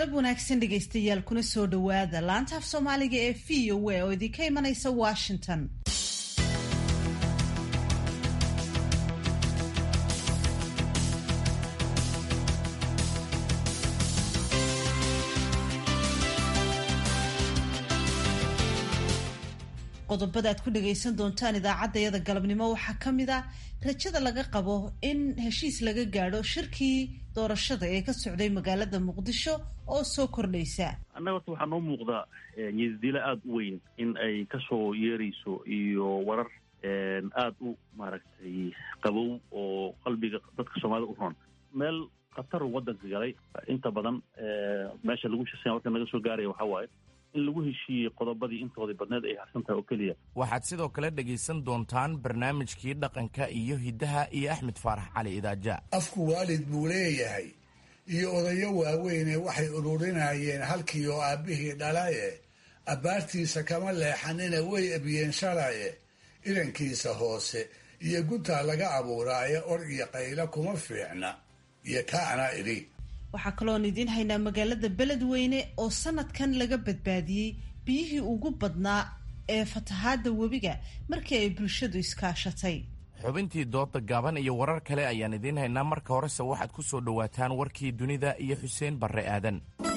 galab wanaagsan dhegaystayaal kuna soo dhowaada laanta af soomaaliga ee VOA oo idinka imanaysa Washington. qodobada aad ku dhagaysan doontaan idaacaddayada galabnimo waxaa ka mid ah rajada laga qabo in heshiis laga gaadho shirkii doorashada ee ka socday magaalada muqdisho oo soo kordhaysa. annaga horta waxaa noo muuqda niyaddiilo aada u weyn in ay kasoo yeerayso iyo warar aada u maaragtay qabow oo qalbiga dadka soomaalida u roon. meel khatar waddanka galay inta badan meesha lagu shaqeeya warka naga soo gaaraya waxaa waaye in lagu heshiiyey qodobadii intoodii badneed ay harsan tahay oo keliya. waxaad sidoo kale dhegaysan doontaan barnaamijkii dhaqanka iyo hiddaha iyo Axmed Faarax Cali Idaaja. afku waalid buu leeyahay iyo odayo waaweyne waxay ururinayeen halkii oo aabbihii dhalaye abbaartiisa kama leexanina way abiyeen shalaye idankiisa hoose iyo guntaa laga abuuraaye or iyo qaylo kuma fiicna iyo kaana idhi. waxaa kaloon idiin haynaa magaalada beledweyne oo sanadkan laga badbaadiyey biyihii ugu badnaa ee fatahaada webiga markii ay bulshadu iskaashatay. xubintii dooda gaaban iyo warar kale ayaan idiin haynaa. marka horese waxaad ku soo dhowaataan warkii dunida iyo Xuseen Barre Aadan.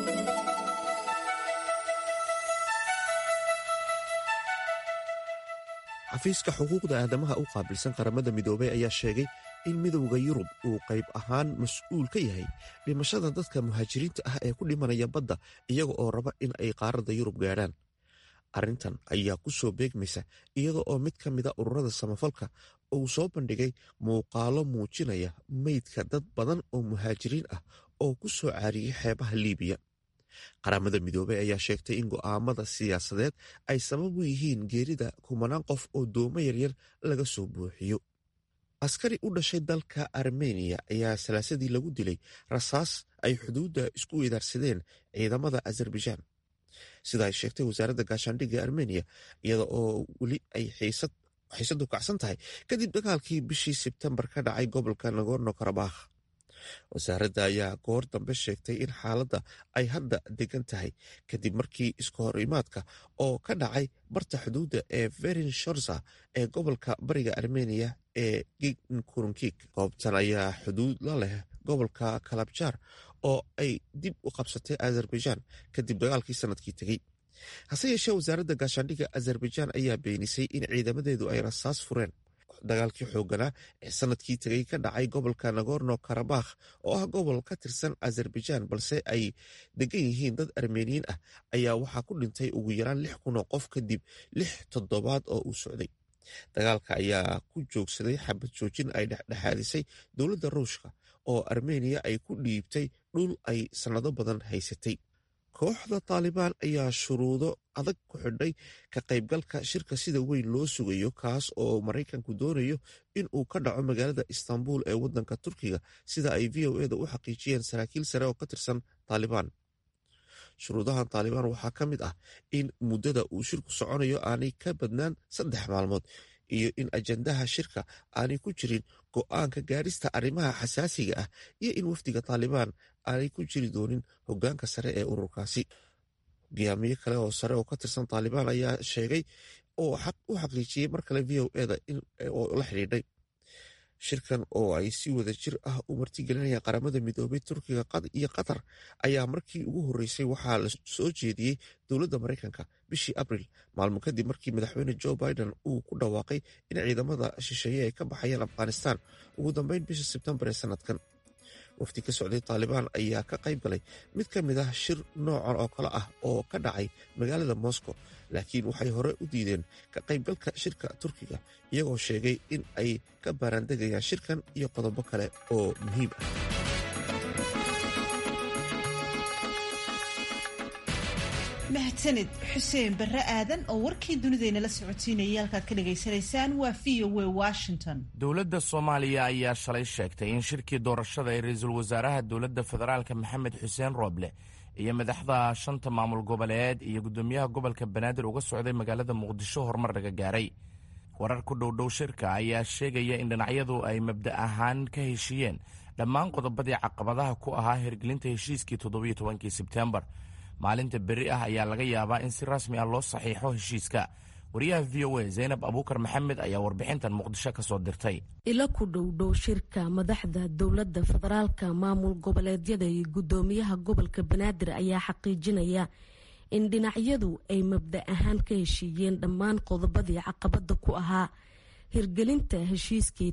xafiiska xuquuqda aadamaha u qaabilsan qaramada midoobay ayaa sheegay in midowda Yurub uu qayb ahaan mas-uul ka yahay dhimashada dadka muhaajiriinta ah ee ku dhimanaya badda iyaga oo raba in ay qaaradda Yurub gaadhaan. arrintan ayaa ku soo beegmaysa iyada oo mid ka mida ururada samafalka uu soo bandhigay muuqaalo muujinaya meydka dad badan oo muhaajiriin ah oo ku soo caariyey xeebaha Liibiya. qaramada midoobey ayaa sheegtay in go'aamada siyaasadeed ay sabab u yihiin geerida kumanaan qof oo doomo yaryar laga soo buuxiyo. askari u dhashay dalka Armeniya ayaa salaasadii lagu dilay rasaas ay xuduudda isku weedaarsadeen ciidamada Azerbaijan, sida ay sheegtay wasaaradda gaashaandhigga Armeniya, iyada oo weli ay xiisadu kacsan tahay kadib dagaalkii bishii Sebtembar ka dhacay gobolka Nagorno-Karabakh. wasaaradda ayaa goor dambe sheegtay in xaaladda ay hadda degan tahay kadib markii iska horimaadka oo ka dhacay barta xuduudda ee Verin Shorza ee gobolka bariga Armeniya ee Gignkurankik. goobtan ayaa xuduud la leh gobolka Kalabjar oo ay dib u qabsatay Azerbaijan kadib dagaalkii sanadkii tegey. hase yeeshee wasaaradda gaashaandhigga Azerbaijan ayaa beenisay in ciidamadeedu ay rasaas fureen. dagaalkii xooganaa ee sanadkii tegay ka dhacay gobolka Nagorno-Karabakh oo ah gobol ka tirsan Azerbaijan balse ay degan yihiin dad Armeniyiin ah ayaa waxaa ku dhintay ugu yaraan 6,000 oo qof kadib 6 toddobaad oo uu socday. dagaalka ayaa ku joogsaday xabad joojin ay dhexdhexaadisay dowladda Ruushka oo Armeniya ay ku dhiibtay dhul ay sannado badan haysatay. kooxda Taalibaan ayaa shuruudo adag ku xidhay ka qaybgalka shirka sida weyn loo sugayo kaas oo Maraykanku doonayo in uu ka dhaco magaalada Istanbul ee waddanka Turkiga, sida ay VOA-da u xaqiijiyeen saraakiil sare oo ka tirsan Taalibaan. shuruudahan Taalibaan waxaa ka mid ah in muddada uu shirku soconayo aanay ka badnaan 3 maalmood iyo in ajandaha shirka aanay ku jirin go'aanka gaarista arrimaha xasaasiga ah iyo in wafdiga Taalibaan aanay ku jiri doonin hoggaanka sare ee ururkaasi. hogaamiye kale oo sare oo ka tirsan Taalibaan ayaa sheegay oo u xaqiijiyey mar kale VOA-da oo la xidhiidhay shirkan oo ay si wada jir ah u martigelinayaan qaramada midoobay Turkiga iyo Qatar ayaa markii ugu horreysay waxaa la soo jeediyey dowladda Maraykanka bishii Abriil, maalmo kadib markii madaxweyne Joe Biden uu ku dhawaaqay in ciidamada shisheeye ay ka baxayaan Afghanistan ugu dambeyn bishii Sebtembar ee sanadkan. wafdi ka socday Taalibaan ayaa ka qayb galay mid ka mid ah shir noocan oo kale ah oo ka dhacay magaalada Moscow, laakiin waxay hore u diideen ka qaybgalka shirka Turkiga iyagoo sheegay in ay ka baaraandegayaan shirkan iyo qodobo kale oo muhiim ah. mahadsanid Xuseen Barre Aadan oo warkii dunidayna la socotiinayay. halkaad ka dhagaysanaysaan waa VOA Washington. dowladda Soomaaliya ayaa shalay sheegtay in shirkii doorashada ee ra'iisul wasaaraha dowladda federaalka Maxamed Xuseen Rooble iyo madaxda 5 maamul goboleed iyo gudoomiyaha gobolka Banaadir uga socday magaalada Muqdisho horumar laga gaaray. warar ku dhow shirka ayaa sheegaya in dhinacyadu ay mabda ahaan ka heshiiyeen dhammaan qodobadii caqabadaha ku ahaa hirgelinta heshiiskii 17 sebtembar. maalinta berri ah ayaa laga yaabaa in si rasmi ah loo saxiixo heshiiska. wariyaha v o a zaynab abuukar maxamed ayaa warbixintan muqdisho ka soo dirtay. ila ku dhowdhow shirka madaxda dowladda federaalka, maamul goboleedyada iyo guddoomiyaha gobolka banaadir ayaa xaqiijinaya in dhinacyadu ay mabda ahaan ka heshiiyeen dhammaan qodobadii caqabada ku ahaa hirgelinta heshiiskii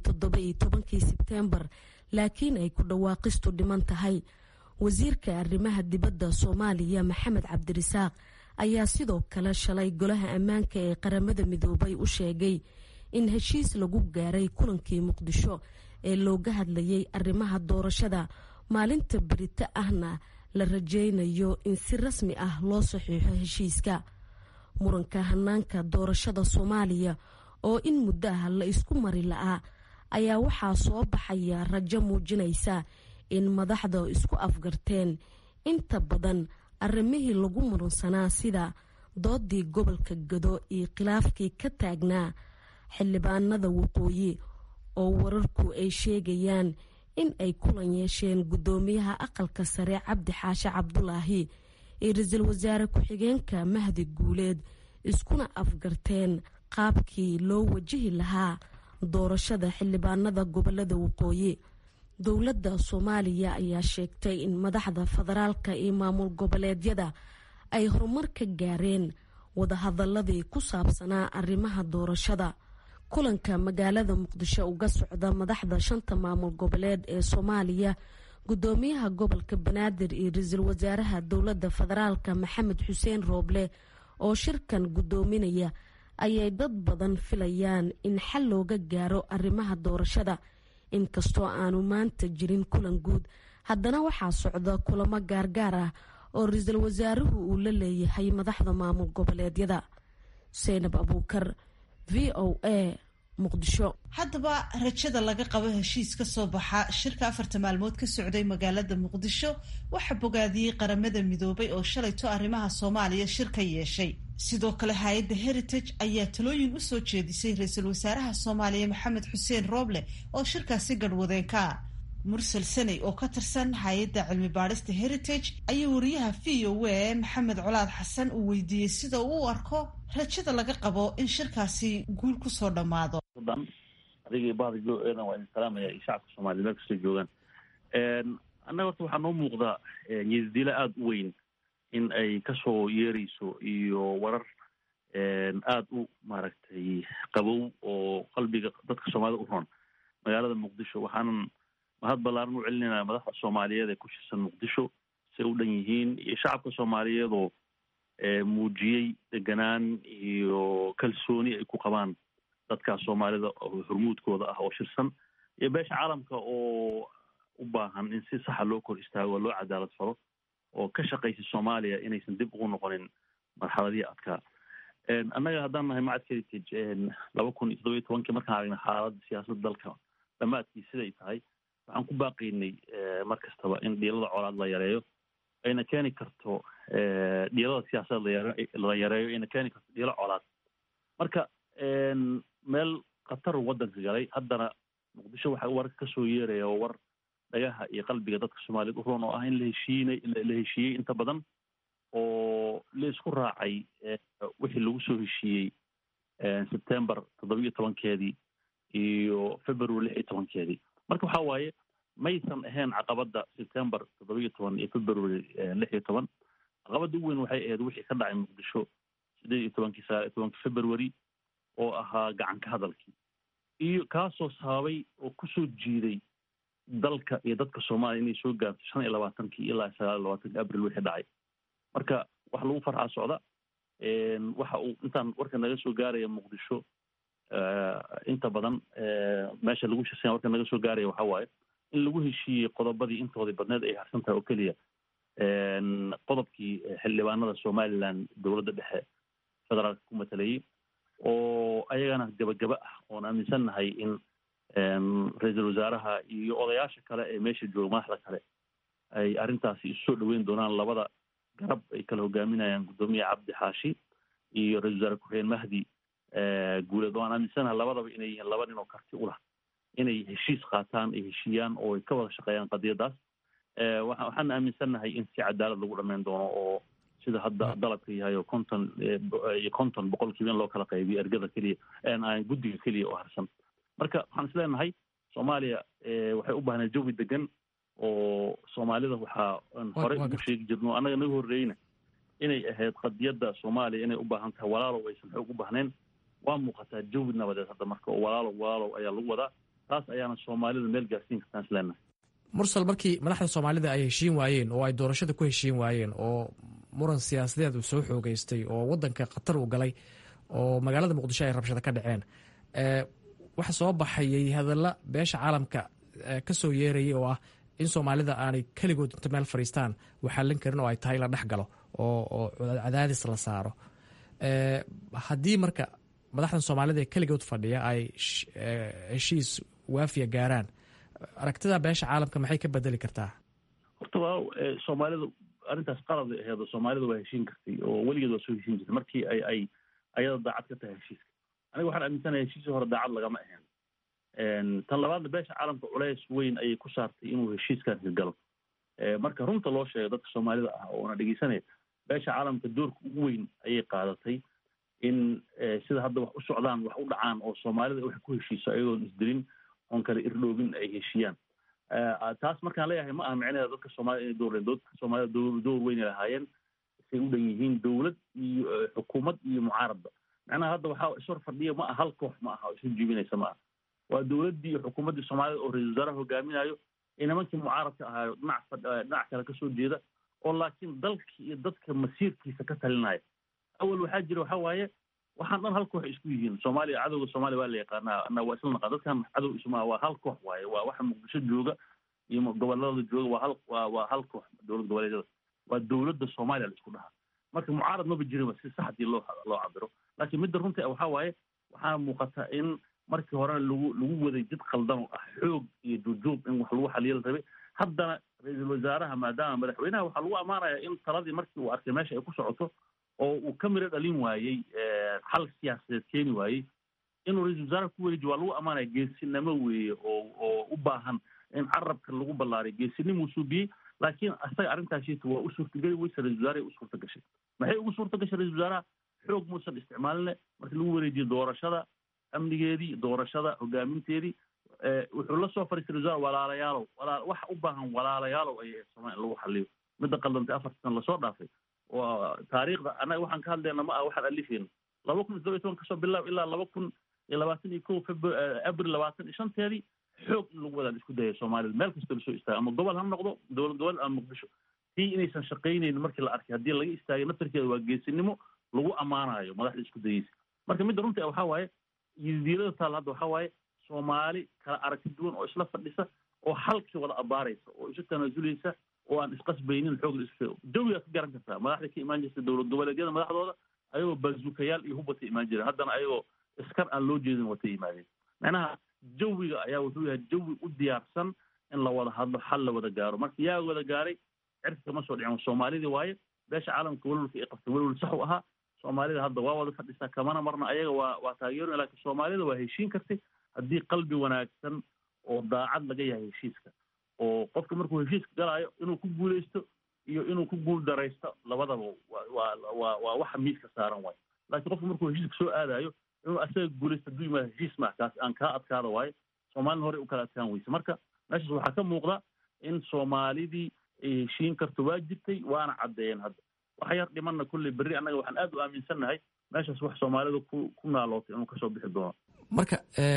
17 sebtembar, laakiin ay ku dhawaaqistu dhiman tahay. wasiirka arrimaha dibadda Soomaaliya Maxamed Cabdirasaaq ayaa sidoo kale shalay golaha ammaanka ee qaramada midoobay u sheegay in heshiis lagu gaaray kulankii Muqdisho ee looga hadlayay arrimaha doorashada maalinta berita ahna la rajaynayo in si rasmi ah loo saxiixo heshiiska. muranka hanaanka doorashada Soomaaliya oo in muddo ah la isku mari la'aa ayaa waxaa soo baxaya rajo muujinaysa in madaxda isku afgarteen inta badan arrimihii lagu murunsanaa sida doodii gobolka Gado iyo khilaafkii ka taagnaa xildhibaanada waqooyi oo wararku ay sheegayaan in ay kulan yeesheen guddoomiyaha aqalka sare Cabdi Xaashi Cabdulaahi iyo ra'iisul wasaare ku-xigeenka Mahdi Guuleed iskuna afgarteen qaabkii loo wajihi lahaa doorashada xildhibaanada gobolada waqooyi. dowladda Soomaaliya ayaa sheegtay in madaxda federaalka iyo maamul goboleedyada ay horumar ka gaareen wadahadaladii ku saabsanaa arrimaha doorashada. kulanka magaalada Muqdisho uga socda madaxda 5 maamul goboleed ee Soomaaliya, guddoomiyaha gobolka Banaadir iyo ra'iisul wasaaraha dowladda federaalka Maxamed Xuseen Rooble oo shirkan guddoominaya ayay dad badan filayaan in xal looga gaaro arrimaha doorashada. inkastoo aanu maanta jirin kulan guud, haddana waxaa socda kulamo gaargaar ah oo ra'iisul wasaaruhu uu la leeyahay madaxda maamul goboleedyada. Zaynab Abuukar, v o a, Muqdisho. haddaba rajada laga qabo heshiis ka soo baxa shirka 4 maalmood ka socday magaalada Muqdisho waxa bogaadiyey qaramada midoobay oo shalayto arrimaha Soomaaliya shirka yeeshay. sidoo kale hay'adda Heritage ayaa talooyin u soo jeedisay ra'iisul wasaaraha Soomaaliya Maxamed Xuseen Rooble oo shirkaasi gadhwadeen ka mursal sanay oo ka tirsan hay'adda cilmi baarista Heritage ayaa wariyaha v o a Maxamed Colaad Xasan uu weydiiyey sida uu arko rajada laga qabo in shirkaasi guul ku soo dhamaado. adigii baadiyada waa in salaamaya shacabka Soomaaliyeed meel kasta joogan. annaga waxaa noo muuqda niyaddiilo aada u weyn in ay kasoo yeerayso iyo warar aada u maaragtay qabow oo qalbiga dadka Soomaalida u roon magaalada Muqdisho. waxaanan mahad ballaaran u celinaynaa madaxda Soomaaliyeed ee ku shirsan Muqdisho say u dhan yihiin iyo shacabka Soomaaliyeed oo muujiyey deganaan iyo kalsooni ay ku qabaan dadka Soomaalida oo hormuudkooda ah oo shirsan iyo beesha caalamka oo u baahan in si sax loo kor istaago loo cadaalad falo oo ka shaqaysa Soomaaliya inaysan dib ugu noqonin marxaladii adkaa. annaga haddaan nahay macadka Heritage 2017 markaan aragnay xaaladda siyaasadda dalka dhammaadkii siday tahay waxaan ku baaqaynay mar kastaba in dhiilada colaad la yareeyo ayna keeni karto dhiilada siyaasadeed la yareeyo ayna keeni karto dhiilo colaad. marka meel khatar waddanka galay haddana Muqdisho waxaa warka ka soo yeeraya oo war dhagaha iyo qalbiga dadka Soomaaliyeed u roon oo ah in la heshiiyey inta badan oo la isku raacay wixii lagu soo heshiiyey September 17keedii iyo February 16keedii. marka waxaa waaye maysan ahayn caqabada September 17 iyo February 16. caqabada ugu weyn waxay ahayd wixii ka dhacay Muqdisho 18 February oo ahaa gacan ka hadalkii iyo kaasoo sababay oo kusoo jiiday dalka iyo dadka Soomaaliya inay soo gaarto 25 ilaa 29 Abriil wixii dhacay. marka wax lagu farxaa socda waxa uu intaan warka naga soo gaaraya Muqdisho inta badan meesha lagu shaqeeyo warka naga soo gaaraya waxa waaye in lagu heshiiyey qodobadii intoodii badneed ay harsan tahay oo keliya qodobkii xildhibaanada Somaliland dowladda dhexe federaalka ku matalayay oo ayagana gabagaba ah oon aaminsannahay in ra'iisul wasaaraha iyo odayaasha kale ee meesha jooga madaxda kale ay arrintaasi isu soo dhaweyn doonaan. labada garab ay kala hogaaminayaan guddoomiye Cabdi Xaashi iyo ra'iisul wasaare ku-xigeen Mahdi Guuleed oo aan aaminsanahay labadaba inay yihiin laba nin oo karti u lah inay heshiis qaataan ay heshiiyaan oo ay ka wada shaqeeyaan qadiyadaas. waxaan aaminsannahay in si cadaalad lagu dhammayn doono oo sida hadda dalabka yahay oo konton boqolkiiba in loo kala qaybiyo ergada keliya guddiga keliya oo harsan. marka waxaan is leenahay soomaaliya waxay u baahnay jawi degan oo soomaalida waxaa horey ugu sheegi jirno annaga naga horreeyna inay ahayd qadiyadda soomaaliya inay u baahan tahay walaalow aysan xoog u baahnayn. waa muuqataa jawi nabadeed hadda marka oo walaalow ayaa lagu wadaa. taas ayaana soomaalida meel gaarsiin kartaan is leenahay. mursal, markii madaxda soomaalida ay heshiin waayeen oo ay doorashada ku heshiin waayeen oo muran siyaasadeed uu soo xoogeystay oo waddanka khatar uu galay oo magaalada muqdisho ay rabshado ka dhaceen, waxa soo baxayay hadalla beesha caalamka ka soo yeerayay oo ah in soomaalida aanay keligood inta meel fadhiistaan waxaalin karin oo ay tahay la dhex galo oo cadaadis la saaro. haddii marka madaxdan soomaalida ee keligood fadhiya ay heshiis waafiya gaaraan, aragtida beesha caalamka maxay ka bedeli kartaa? horta waa soomaalidu arrintaas qaladay aheed oo soomaalida waa heshiin kartay oo weligeed waa soo heshiin jirtay markii ay ayada daacad ka tahay heshiiska. aniga waxaan aaminsanahay heshiisii hore daacad lagama ahayn. tan labaadna beesha caalamka culays weyn ayay ku saartay inuu heshiiskan hirgalo. marka runta loo sheego dadka soomaalida ah oona dhegeysanaya, beesha caalamka doorka ugu weyn ayay qaadatay in sida hadda wax u socdaan wax u dhacaan oo soomaalida wax ku heshiiso ayagoon isdilin oon kale irdhoobin ay heshiiyaan. taas markaan leeyahay ma aha micnaheeda dadka soomaalida inay door dadka soomaalida door weynay lahaayeen say u dhan yihiin dowlad iyo xukuumad iyo mucaaradba. macnaha hadda waxaa ishor fadhiya ma aha hal koox ma aha oo isu jiibinaysa ma aha. waa dowladdii iyo xukuumaddii soomaalida oo ra-iisul wasaaraha hogaaminayo iyo nimankii mucaaradka ahaayo dhinac kale kasoo jeeda oo laakiin dalkii iyo dadka masiirkiisa ka talinaya. awal waxaa jira waxaa waaye waxaan dhan hal koox isku yihiin. soomaaliya cadowga soomaaliya waa la yaqaanaa, waa isla naqaan. dadkan cadow isuma waa hal koox waaye. waa waxa muqdisho jooga iyo gobolada jooga waa hal koox dowlad goboleedyada. waa dowladda soomaaliya la isku dhahaa. marka mucaarad maba jirinba si sax hadii loo cabiro. laakiin midda runta waxaa waaye waxaa muuqata in markii horena lagu waday jid qaldan oo ah xoog iyo jujuub in wax lagu xaliyo la rabay. haddana ra-iisul wasaaraha maadaama madaxweynaha waxaa lagu ammaanayaa in taladii markii uu arkay meesha ay ku socoto oo uu ka miro dhalin waayey xal siyaasadeed keeni waayey inuu ra-iisul wasaaraha ku wareejiyo waa lagu ammaanaya. geesinimo weeye oo u baahan in carabka lagu ballaariyo. geesinimuu suubiyey, laakiin asaga arrintaashiita waa u suurtageli weyse ra-isul wasaarahay u suurta gashay. maxay ugu suurta gashay ra-isul wasaaraha? xoog muusan isticmaaline markii lagu wareejiyo doorashada amnigeedii, doorashada hogaaminteedii. wuxuu la soo fariistay ra-isul wasaar walaalayaalow waxa u baahan walaalayaalow ay Soomaaliya lagu xaliyo. midda qaldantay 4 sano lasoo dhaafay waa taariikhda annaga waxaan ka hadlayna ma aha waxaan alifayna 2017 kasoo bilaab ilaa 2021 abril 25 xoog in lagu wadaan isku dayay soomaalida meel kasta lasoo istaaga ama gobol ha noqdo dowlad gobol ama muqdisho. tii inaysan shaqaynaynin markii la arkay haddii laga istaagay naftarkeeda waa geesinimo lagu ammaanayo madaxda isku dayeysa. marka midda runta waxaa waaye diilada taal hadda waxaa waaye soomaali kala aragti duwan oo isla fadhisa oo halkii wada abaaraysa oo isu tanaasuleysa oo aan isqasbaynin xoog la isku jawiga ka garan kartaa. madaxda ka imaan jirta dowlad goboleedyada madaxdooda ayagoo bazuukayaal iyo hubata imaan jireen, haddana ayagoo iskar aan loo jeedin wata yimaadeen. macnaha jawiga ayaa wuxuu yahay jawi u diyaarsan in la wada hadlo, xal la wada gaaro. marka yaa wada gaaray cirka kama soo dhicin soomaalidii waaye. beesha caalamka walwalka ay qabtay walwal sax u ahaa. soomaalida hadda waa wada fadhisaa kamana marna ayaga waa taageero, laakiin soomaalida waa heshiin kartay haddii qalbi wanaagsan oo daacad laga yahay heshiiska. oo qofka markuu heshiiska galaayo inuu ku guuleysto iyo inuu ku guul daraysto labadaba waa waxa miiska saaran waayo. laakiin qofka markuu heshiiska soo aadayo inuu asaga guuleysto hadduu yimaado heshiis maa kaas aan kaa adkaada waayo. soomaalina horey u kala adkaan weyse. marka meeshaas waxaa ka muuqda in soomaalidii ay heshiin karto waa jirtay waana caddeeyeen. hadda waxa yar dhimanna kulley berri annaga waxaan aad u aaminsannahay meeshaas wax soomaalida ku naalootay inuu kasoo bixi doono. marka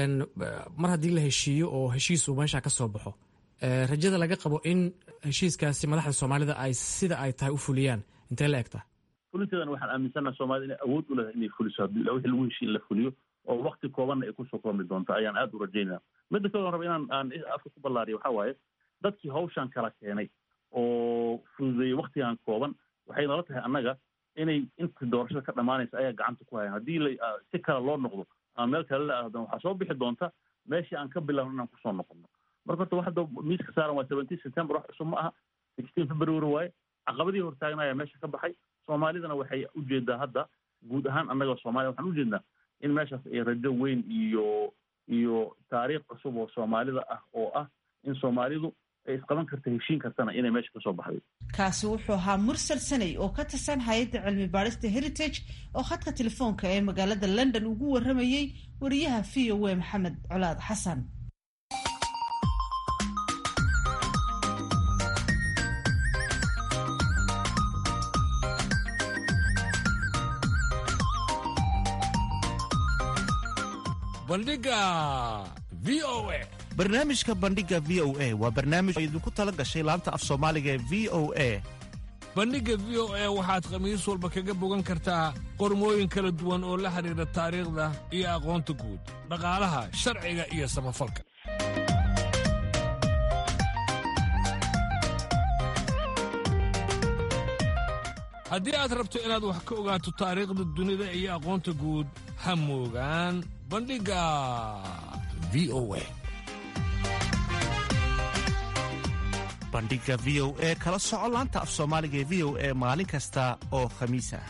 mar haddii la heshiiyo oo heshiis uu meesha ka soo baxo, rajada laga qabo in heshiiskaasi madaxda soomaalida ay sida ay tahay u fuliyaan intee la egtaa? fulinteedana waxaan aaminsannaha soomaalida inay awood u leedahay inay fuliso haddii wixii lagu heshiin la fuliyo oo wakti koobanna ay kusoo koobi doonto ayaan aad u rajaynaya. midda kale raba aan afka ku ballaariyo waxaa waaye dadkii hawshan kala keenay oo fududeeyey waktigan kooban waxay nala tahay annaga inay inta doorashada ka dhammaanaysa ayaa gacanta ku hayaan. haddii si kale loo noqdo ama meel kale la aadana waxaa soo bixi doonta meeshii aan ka bilaabno inaan kusoo noqono. marka horta waxda miiska saaran waa 17 September wax cusub ma aha, 16 February waaye. caqabadii hortaagnaya meesha ka baxay. soomaalidana waxay ujeedaa hadda guud ahaan annaga Soomaaliya waxaan ujeednaa in meeshaas ay rajo weyn iyo iyo taariikh cusub oo soomaalida ah oo ah in soomaalidu ay isqaban karta heshiin kartana inay meesha kasoo baxday. kaasi wuxuu ahaa mursal sanay oo ka tirsan hay-adda cilmi baadhista heritage oo khadka telefoonka ee magaalada london ugu waramayey wariyaha v o a maxamed colaad xasan. barnaamijka bandhiga v o a waa barnaamij oo idinku tala gashay laanta af soomaaliga ee v o a. bandhigga v o a waxaad khamiis walba kaga bogan kartaa qormooyin kala duwan oo la xidhiidha taariikhda iyo aqoonta guud, dhaqaalaha, sharciga iyo samafalka. haddii aad rabto inaad wax ka ogaato taariikhda dunida iyo aqoonta guud, ha moogaan bandhigga v o a. bandhiga v o a kala soco laanta af soomaaliga ee v o a maalin kasta oo khamiis ah.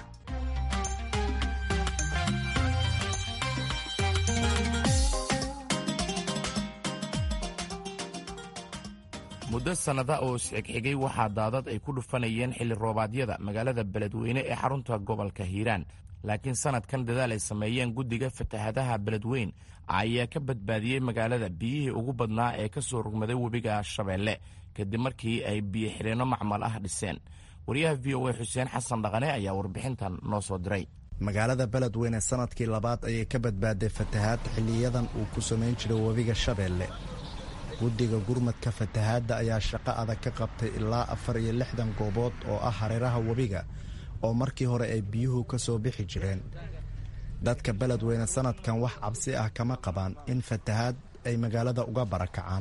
muddo sannada oo isxigxigay waxaa daadad ay ku dhufanayeen xilli roobaadyada magaalada beledweyne ee xarunta gobolka hiiraan, laakiin sannadkan dadaal ay sameeyeen guddiga fatahaadaha beledweyn ayaa ka badbaadiyey magaalada biyihii ugu badnaa ee ka soo rogmaday webiga shabeelle kadib markii ay biyo xidheenno macmal ah dhiseen. wariyaha v o a xuseen xasan dhaqane ayaa warbixintan noo soo diray. magaalada beledweyne sanadkii labaad ayay ka badbaaday fatahaad xilliyadan uu ku samayn jiray webiga shabeelle. guddiga gurmadka fatahaadda ayaa shaqo adag ka qabtay ilaa 64 goobood oo ah hareeraha webiga oo markii hore ay biyuhu ka soo bixi jireen. dadka beledweyne sanadkan wax cabsi ah kama qabaan in fatahaad ay magaalada uga barakacaan.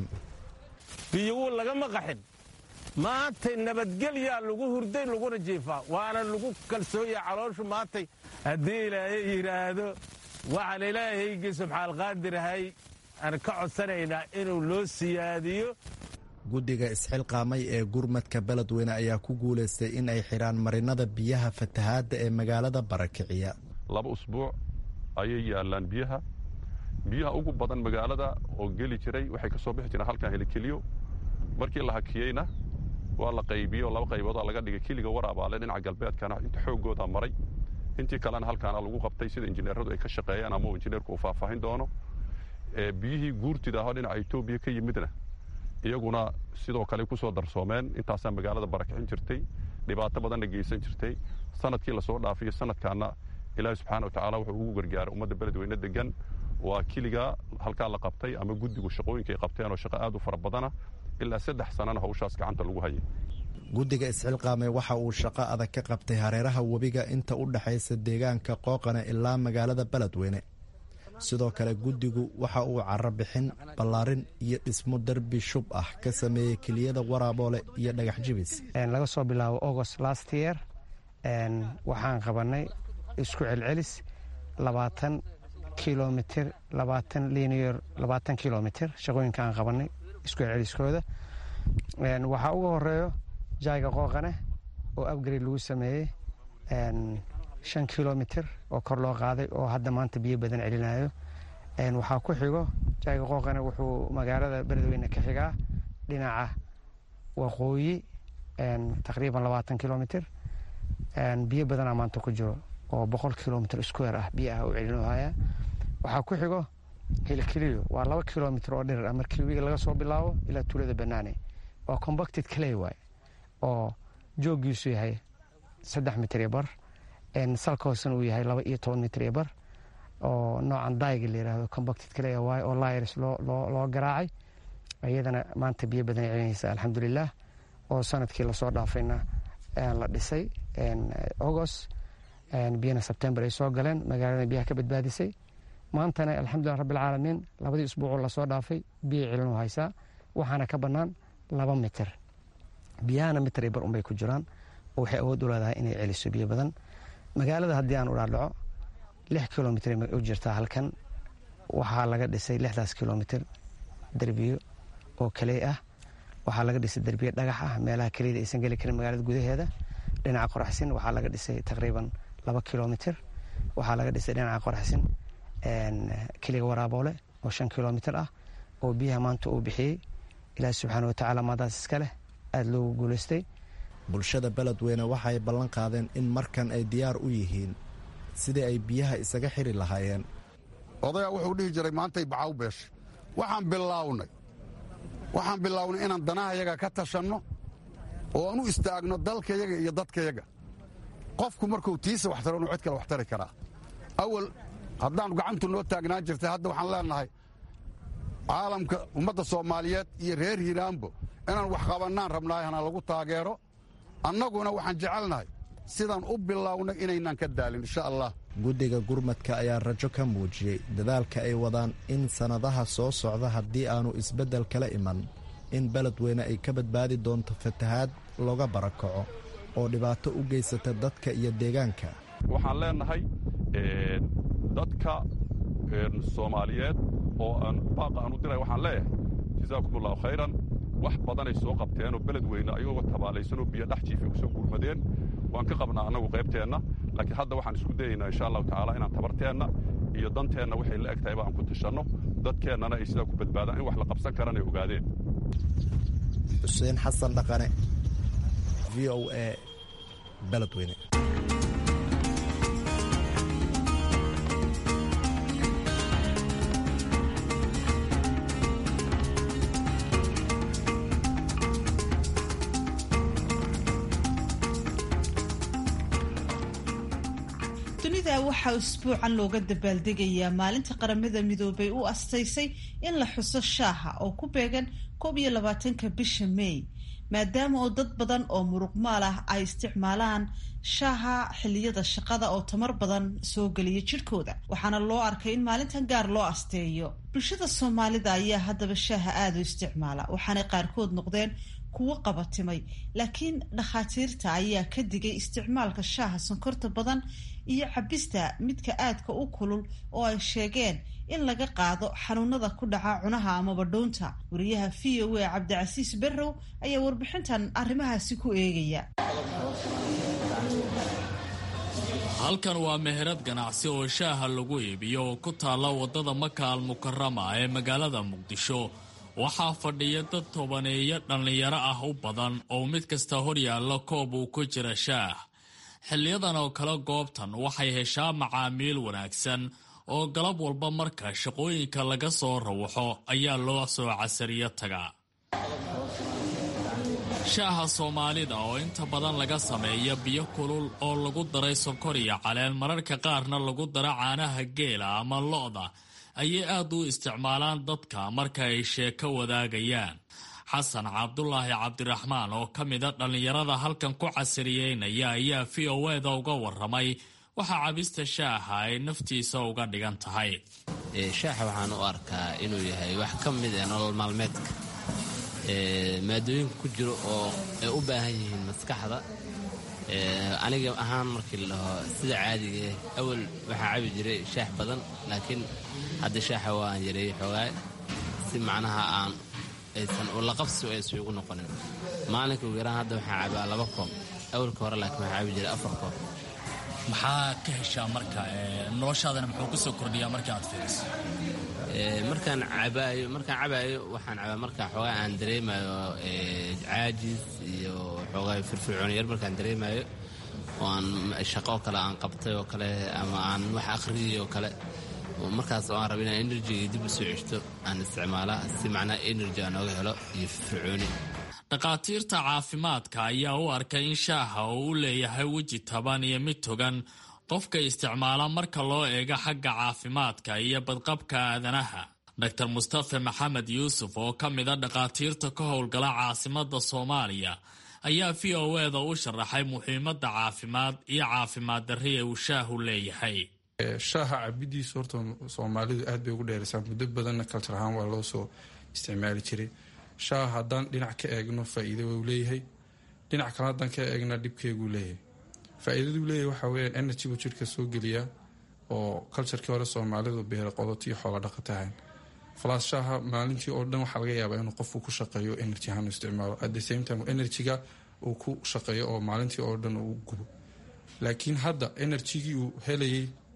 biyuhu lagama qaxin, maantay nabadgelyaa lagu hurday laguna jiifaa, waana lagu kalsoonya calooshu maantay haddii ilaahay yidhaahdo waxaan ilaahaygii subxaalqaadirahay aan ka codsanaynaa inuu loo siyaadiyo. guddiga isxilqaamay ee gurmadka beledweyne ayaa ku guulaystay in ay xidhaan marinada biyaha fatahaadda ee magaalada barakiciya. 2 usbuuc ayay yaallaan biyaha ugu badan magaalada oo geli jiray waxay ka soo bixi jireen halkan helikeliyo. markii la hakiyeyna waa la qaybiyo 2 qaybood laga dhigay kiliga waraabaale dhinaca galbeedkana inta xoogooda maray, intii kalena halkaana lagu qabtay sida injineeradu ay ka shaqeeyaan ama injineerku uu faahfaahin doono. biyihii guurtida ah dhinaca Itoobiya ka yimidna iyaguna sidoo kale ku soo darsoomeen. intaasaa magaalada barakicin jirtay, dhibaato badanna geysan jirtay. sanadkii la soo dhaafay sanadkaana ilaahay subxaanahu wa tacaala wuxuu ugu gargaaray ummadda beledweyne degan. waa kiliga halkaa la qabtay ama guddigu shaqooyinka ay qabteen oo shaqo aad u fara badana ilaa 3 sanana hawshaas gacanta lagu hayay. guddiga isxilqaamay waxa uu shaqo adag ka qabtay hareeraha webiga inta u dhaxaysa deegaanka qooqane ilaa magaalada beledweyne. sidoo kale guddigu waxa uu carro bixin, ballaarin iyo dhismo derbi shub ah ka sameeyey keliyada waraaboole iyo dhagax jibis. laga soo bilaabo august last year waxaan qabanay isku celcelis 20 kilomitir 20 linear 20 kilomitir shaqooyinka aan qabanay isku celceliskooda. waxaa ugu horeeyo jayga qooqane oo upgrade lagu sameeyey 5 kilomitir oo kor loo qaaday oo hadda maanta biyo badan celinayo. waxaa ku xigo jayga qooqane wuxuu magaalada beledweyne ka xigaa dhinaca waqooyi taqriiban 20 kilomitir. biyo badanaa maanta ku jiro oo 100 kilomitir square ah biyo ah u celinoohaya. waxaa ku xigo hilkiliyo waa 2 kilomitir oo dherer ah markii webiga laga soo bilaabo ilaa tuulada banaane. waa compacted clay waay oo joogiisu yahay 3 mitir iyo bar, salka hoosena uu yahay 12 mitir iyo bar oo noocan dayga la yidhaahdo compacted clay waay oo layers loo garaacay. iyadana maanta biyo badan celinaysa alxamdulilah. oo sanadkii lasoo dhaafayna la dhisay august, biyana sebtembar ay soo galeen, magaalada biyaha ka badbaadisay. maantana alxamdulilah rabbilcaalamiin 2 usbuucoo lasoo dhaafay biyo celin u haysaa, waxaana ka bannaan 2 mitir. biyahana mitir iyo bar unbay ku jiraan oo waxay awood u leedahay inay celiso biyo badan. magaalada haddii aan u dhaadhaco 6 kilomitir u jirtaa halkan. waxaa laga dhisay 6daas kilomitir derbiyo oo kaley ah. waxaa laga dhisay derbiyo dhagax ah meelaha keliyada aysan geli karin magaalada gudaheeda. dhinaca qoraxsin waxaa laga dhisay taqriiban 2 kilomitir. waxaa laga dhisay dhinaca qoraxsin kiliga waraaboole oo 5 kilomitir ah oo biyaha maanta uu bixiyey ilaahi subxaana watacaala maadaas iska leh aada loogu guulaystay. bulshada beledweyne waxay ballan qaadeen in markan ay diyaar u yihiin sidii ay biyaha isaga xiri lahaayeen. odayaa wuxuu dhihi jiray maantay bacaw beesha waxaan bilownay inaan danahayaga ka tashanno oo aan u istaagno dalkayaga iyo dadkayaga. qofku markuu tiisa wax taro inuu cid kale wax tari karaa. awal haddaannu gacantu noo taagnaan jirtay hadda waxaan leennahay caalamka ummadda soomaaliyeed iyo reer hiiraanbo inaan wax qabannaan rabnaay hana lagu taageero. annaguna waxaan jecelnahay sidaan u bilownay inaynaan ka daalin insha allah. guddiga gurmadka ayaa rajo ka muujiyey dadaalka ay wadaan in sannadaha soo socda haddii aanu isbeddel kala iman in beledweyne ay ka badbaadi doonto fatahaad looga barakaco oo dhibaato u geysata dadka iyo deegaanka. waxaan leennahay dadka soomaaliyeed oo baaqa aan u diray waxaan leeyahay jazaakumullahu khayran wax badanay soo qabteenoo beledweyne ayagoo tabaalaysanoo biyo dhex jiifay ku soo gurmadeen waan ka qabnaa annagu qaybteenna laakiin hadda waxaan isku dayaynaa insha allahu tacaala inaan tabarteenna iyo danteenna waxay la eg tahayba aan ku tashanno dadkeennana ay sidaa ku badbaadaan in wax la qabsan karaan ay ogaadeen. xuseen xasan dhaqane v o a beledweyne. dunida waxaa usbuucan looga dabaaldegayaa maalinta qaramada midoobay u astaysay in la xuso shaaha oo ku beegan 21 bisha May maadaama oo dad badan oo muruqmaal ah ay isticmaalaan shaaha xilliyada shaqada oo tamar badan soo geliya jirkooda waxaana loo arkay in maalintan gaar loo asteeyo. bulshada Soomaalida ayaa haddaba shaaha aad u isticmaala waxaana qaarkood noqdeen kuwa qabatimay laakiin dhakhaatiirta ayaa ka digay isticmaalka shaaha sonkorta badan iyo cabista midka aadka u kulul oo ay sheegeen in laga qaado xanuunada ku dhaca cunaha ama badhoonta. wariyaha VOA Cabdicasiis Barrow ayaa warbixintan arrimahaasi ku eegaya. halkan waa meherad ganacsi oo shaaha lagu iibiyo oo ku taala wadada Maka al-Mukarrama ee magaalada Muqdisho. waxaa fadhiya dad tobaneeyo dhallinyaro ah u badan oo mid kasta hor yaalla koob uu ku jira shaah. xilliyadan oo kale goobtan waxay heshaa macaamiil wanaagsan oo galab walba marka shaqooyinka laga soo rawaxo ayaa loo soo casariyo tagaa. shaaha Soomaalida oo inta badan laga sameeyo biyo kulul oo lagu daray sonkor iyo caleen mararka qaarna lagu daro caanaha geela ama lo'da ayay aad u isticmaalaan dadka marka ay sheeko wadaagayaan. xasan cabdulaahi cabdiraxmaan oo ka mida dhallinyarada halkan ku casriyeynaya ayaa VOA-da uga warramay waxa cabista shaaha ay naftiisa uga dhigan tahay. shaaha waxaan u arkaa inuu yahay wax ka mid ah nolol maalmeedka maadooyinka ku jiro oo ay u baahan yihiin maskaxda. aniga ahaan markii la dhaho sida caadiga awal waxaa cabi jiray shaah badan laakiin hadda shaaha waan yareeyey xoogaa si macnaha aan aysan ula qabsi aysan ugu noqonin. maalinka ugu yaraan hadda waxaa cabaa 2 koob awalka hore laakiin waxaa cabi jiray 4 koob. maxaa ka heshaa marka noloshaadana muxuu ku soo kordhiyaa marka aad fiiriso? markaan cabaayo waxaan cabaa markaa xoogaa aan dareemayo caajis iyo xoogaa firfircoon yar markaan dareemayo oo aan shaqo kale aan qabtay oo kale ama aan wax akhriyay oo kale markaas oo aan rabo inaan energy dib u soo ceshto aan isticmaalaa si macnaa energy aan ooga helo iyo firfircooni. dhakhaatiirta caafimaadka ayaa u arkay in shaaha uu u leeyahay weji taban iyo mid togan qofka isticmaala marka loo eego xagga caafimaadka iyo badqabka aadanaha. dr mustafa maxamed yuusuf oo ka mida dhakhaatiirta ka howlgala caasimadda Soomaaliya ayaa VOA-da u sharaxay muhiimadda caafimaad iyo caafimaad darri ee uu shaahu leeyahay. shaaha cabidiisa horta Soomaalidu aad bay ugu dheeraysaa muddo badanna culture ahaan waa loo soo isticmaali jiray. shaaha haddaan dhinac ka eegno faa'iido wuu leeyahay, dhinac kale haddaan ka eegna dhibkeeguu leeyahay. faa'iidaduu leeyahay waxaa weeyaan energy buu jidhka soo geliyaa oo culturekii hore Soomaalidu beera qodoto iyo xoola dhaqatahan. falaas shaaha maalintii oo dhan waxaa laga yaabaa inuu qofku ku shaqeeyo energy ahaan isticmaalo at the same time energy-ga uu ku shaqeeyo oo maalintii oo dhan uu gubo. laakiin hadda energy-gii uu helayay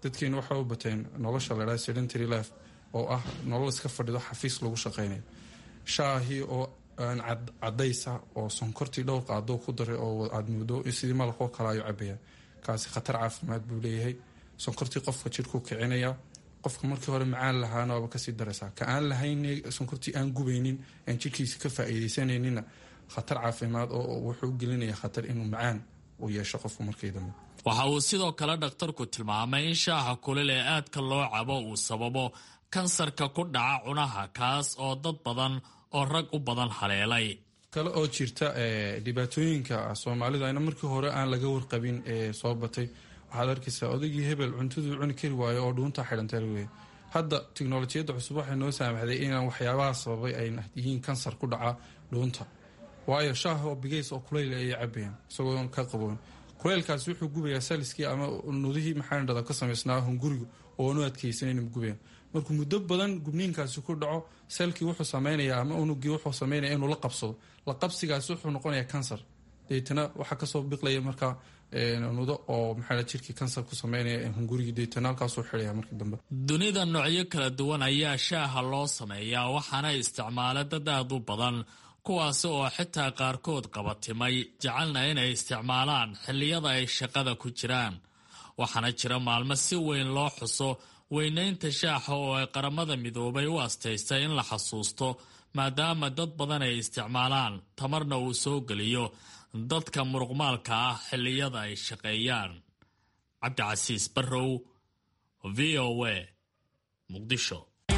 dadkeenu waxay u bateen nolosha la dhaha sedentary life oo ah nolol iska fadhido xafiis lagu shaqaynayo. shaahii oo aan cadaysa oo sonkortii dhowr qaado ku daray oo aad muddo sidii malakoo kale ayuu cabaya. kaasi khatar caafimaad buu leeyahay. sonkortii qofka jirku kicinaya, qofka markii hore macaan lahaana waaba kasii daraysaa. ka aan lahayn sonkortii aan gubaynin aan jirkiisa ka faa'iidaysanayninna khatar caafimaad oo wuxuu u gelinaya khatar inuu macaan u yeesho qofku markii dambe. waxa uu sidoo kale dhakhtarku tilmaamay in shaaha kulul ee aadka loo cabo uu sababo kansarka ku dhaca cunaha, kaas oo dad badan oo rag u badan haleelay. kale oo jirta dhibaatooyinka Soomaalidu ayna markii hore aan laga warqabin soo batay. waxaad arkaysaa odaygii hebel cuntaduu cuni kari waayo oo dhuunta xidhantay wey. hadda tiknolojiyadda cusub waxay noo saamaxday inaan waxyaabaha sababay ay yihiin kansar ku dhaca dhuunta. waayo shaaha oo bigeys oo kuleyl ay cabayaan isagoo ka qaboon. kuleylkaas wuxuu gubayaa saliskii ama nudihii maxaandhada ka samaysnaa hunguriga oo aanu adkaysanin gubayaan. markuu muddo badan gubniinkaasi ku dhaco selkii wuxuu samaynayaa ama unugii wuxuu samaynaya inuu la qabsado. la qabsigaas wuxuu noqonayaa kansar. deetana waxaa kasoo biqlaya markaa nudo oo maxaa jirkii kansar ku samaynaya hungurigii deetana halkaasuu xidhaya markii dambe. dunida noocyo kala duwan ayaa shaaha loo sameeyaa, waxaana isticmaala dad aad u badan, kuwaasi oo xitaa qaarkood qabatimay jecelna inay isticmaalaan xilliyada ay shaqada ku jiraan. waxaana jira maalmo si weyn loo xuso weynaynta shaaxa oo ay qaramada midoobay u astaystay in la xasuusto, maadaama dad badan ay isticmaalaan, tamarna uu soo geliyo dadka muruqmaalka ah xilliyada ay shaqeeyaan. cabdicasiis barrow, v o a, muqdisho.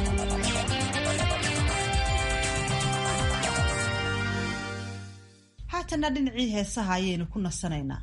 haatana dhinacii heesaha ayaynu ku nasanaynaa.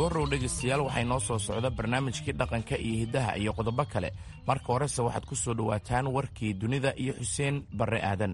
goorrow dhegaystayaal waxay noo soo socda barnaamijkii dhaqanka iyo hiddaha iyo qodobo kale. marka horese waxaad ku soo dhowaataan warkii dunida iyo xuseen barre aadan.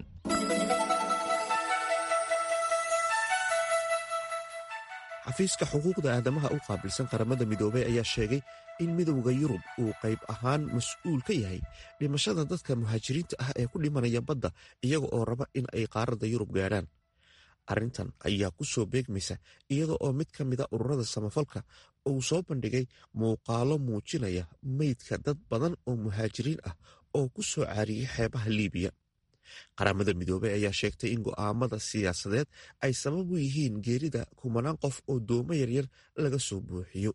xafiiska xuquuqda aadamaha u qaabilsan qaramada midoobey ayaa sheegay in midowda yurub uu qayb ahaan mas-uul ka yahay dhimashada dadka muhaajiriinta ah ee ku dhimanaya badda iyaga oo raba in ay qaaradda yurub gaadhaan. arrintan ayaa ku soo beegmaysa iyada oo mid ka mida ururada samafalka uu soo bandhigay muuqaalo muujinaya meydka dad badan oo muhaajiriin ah oo ku soo caariyey xeebaha liibiya. qaramada midoobey ayaa sheegtay in go'aamada siyaasadeed ay sabab u yihiin geerida kumanaan qof oo doomo yaryar laga soo buuxiyo.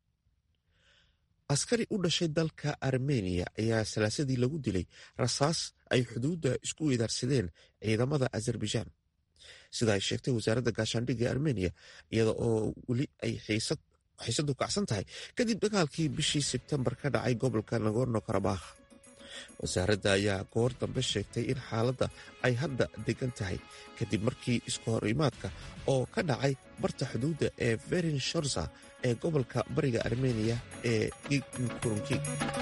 askari u dhashay dalka armeniya ayaa salaasadii lagu dilay rasaas ay xuduudda isku weedaarsadeen ciidamada azerbaijaan, sida ay sheegtay wasaaradda gaashaandhigga armeniya, iyada oo weli ay xiisadu kacsan tahay kadib dagaalkii bishii sebtembar ka dhacay gobolka nagorno karabakh. wasaaradda ayaa goor dambe sheegtay in xaaladda ay hadda degan tahay kadib markii iska hor imaadka oo ka dhacay barta xuduudda ee verin shorza ee gobolka bariga armeniya ee gigkurunki.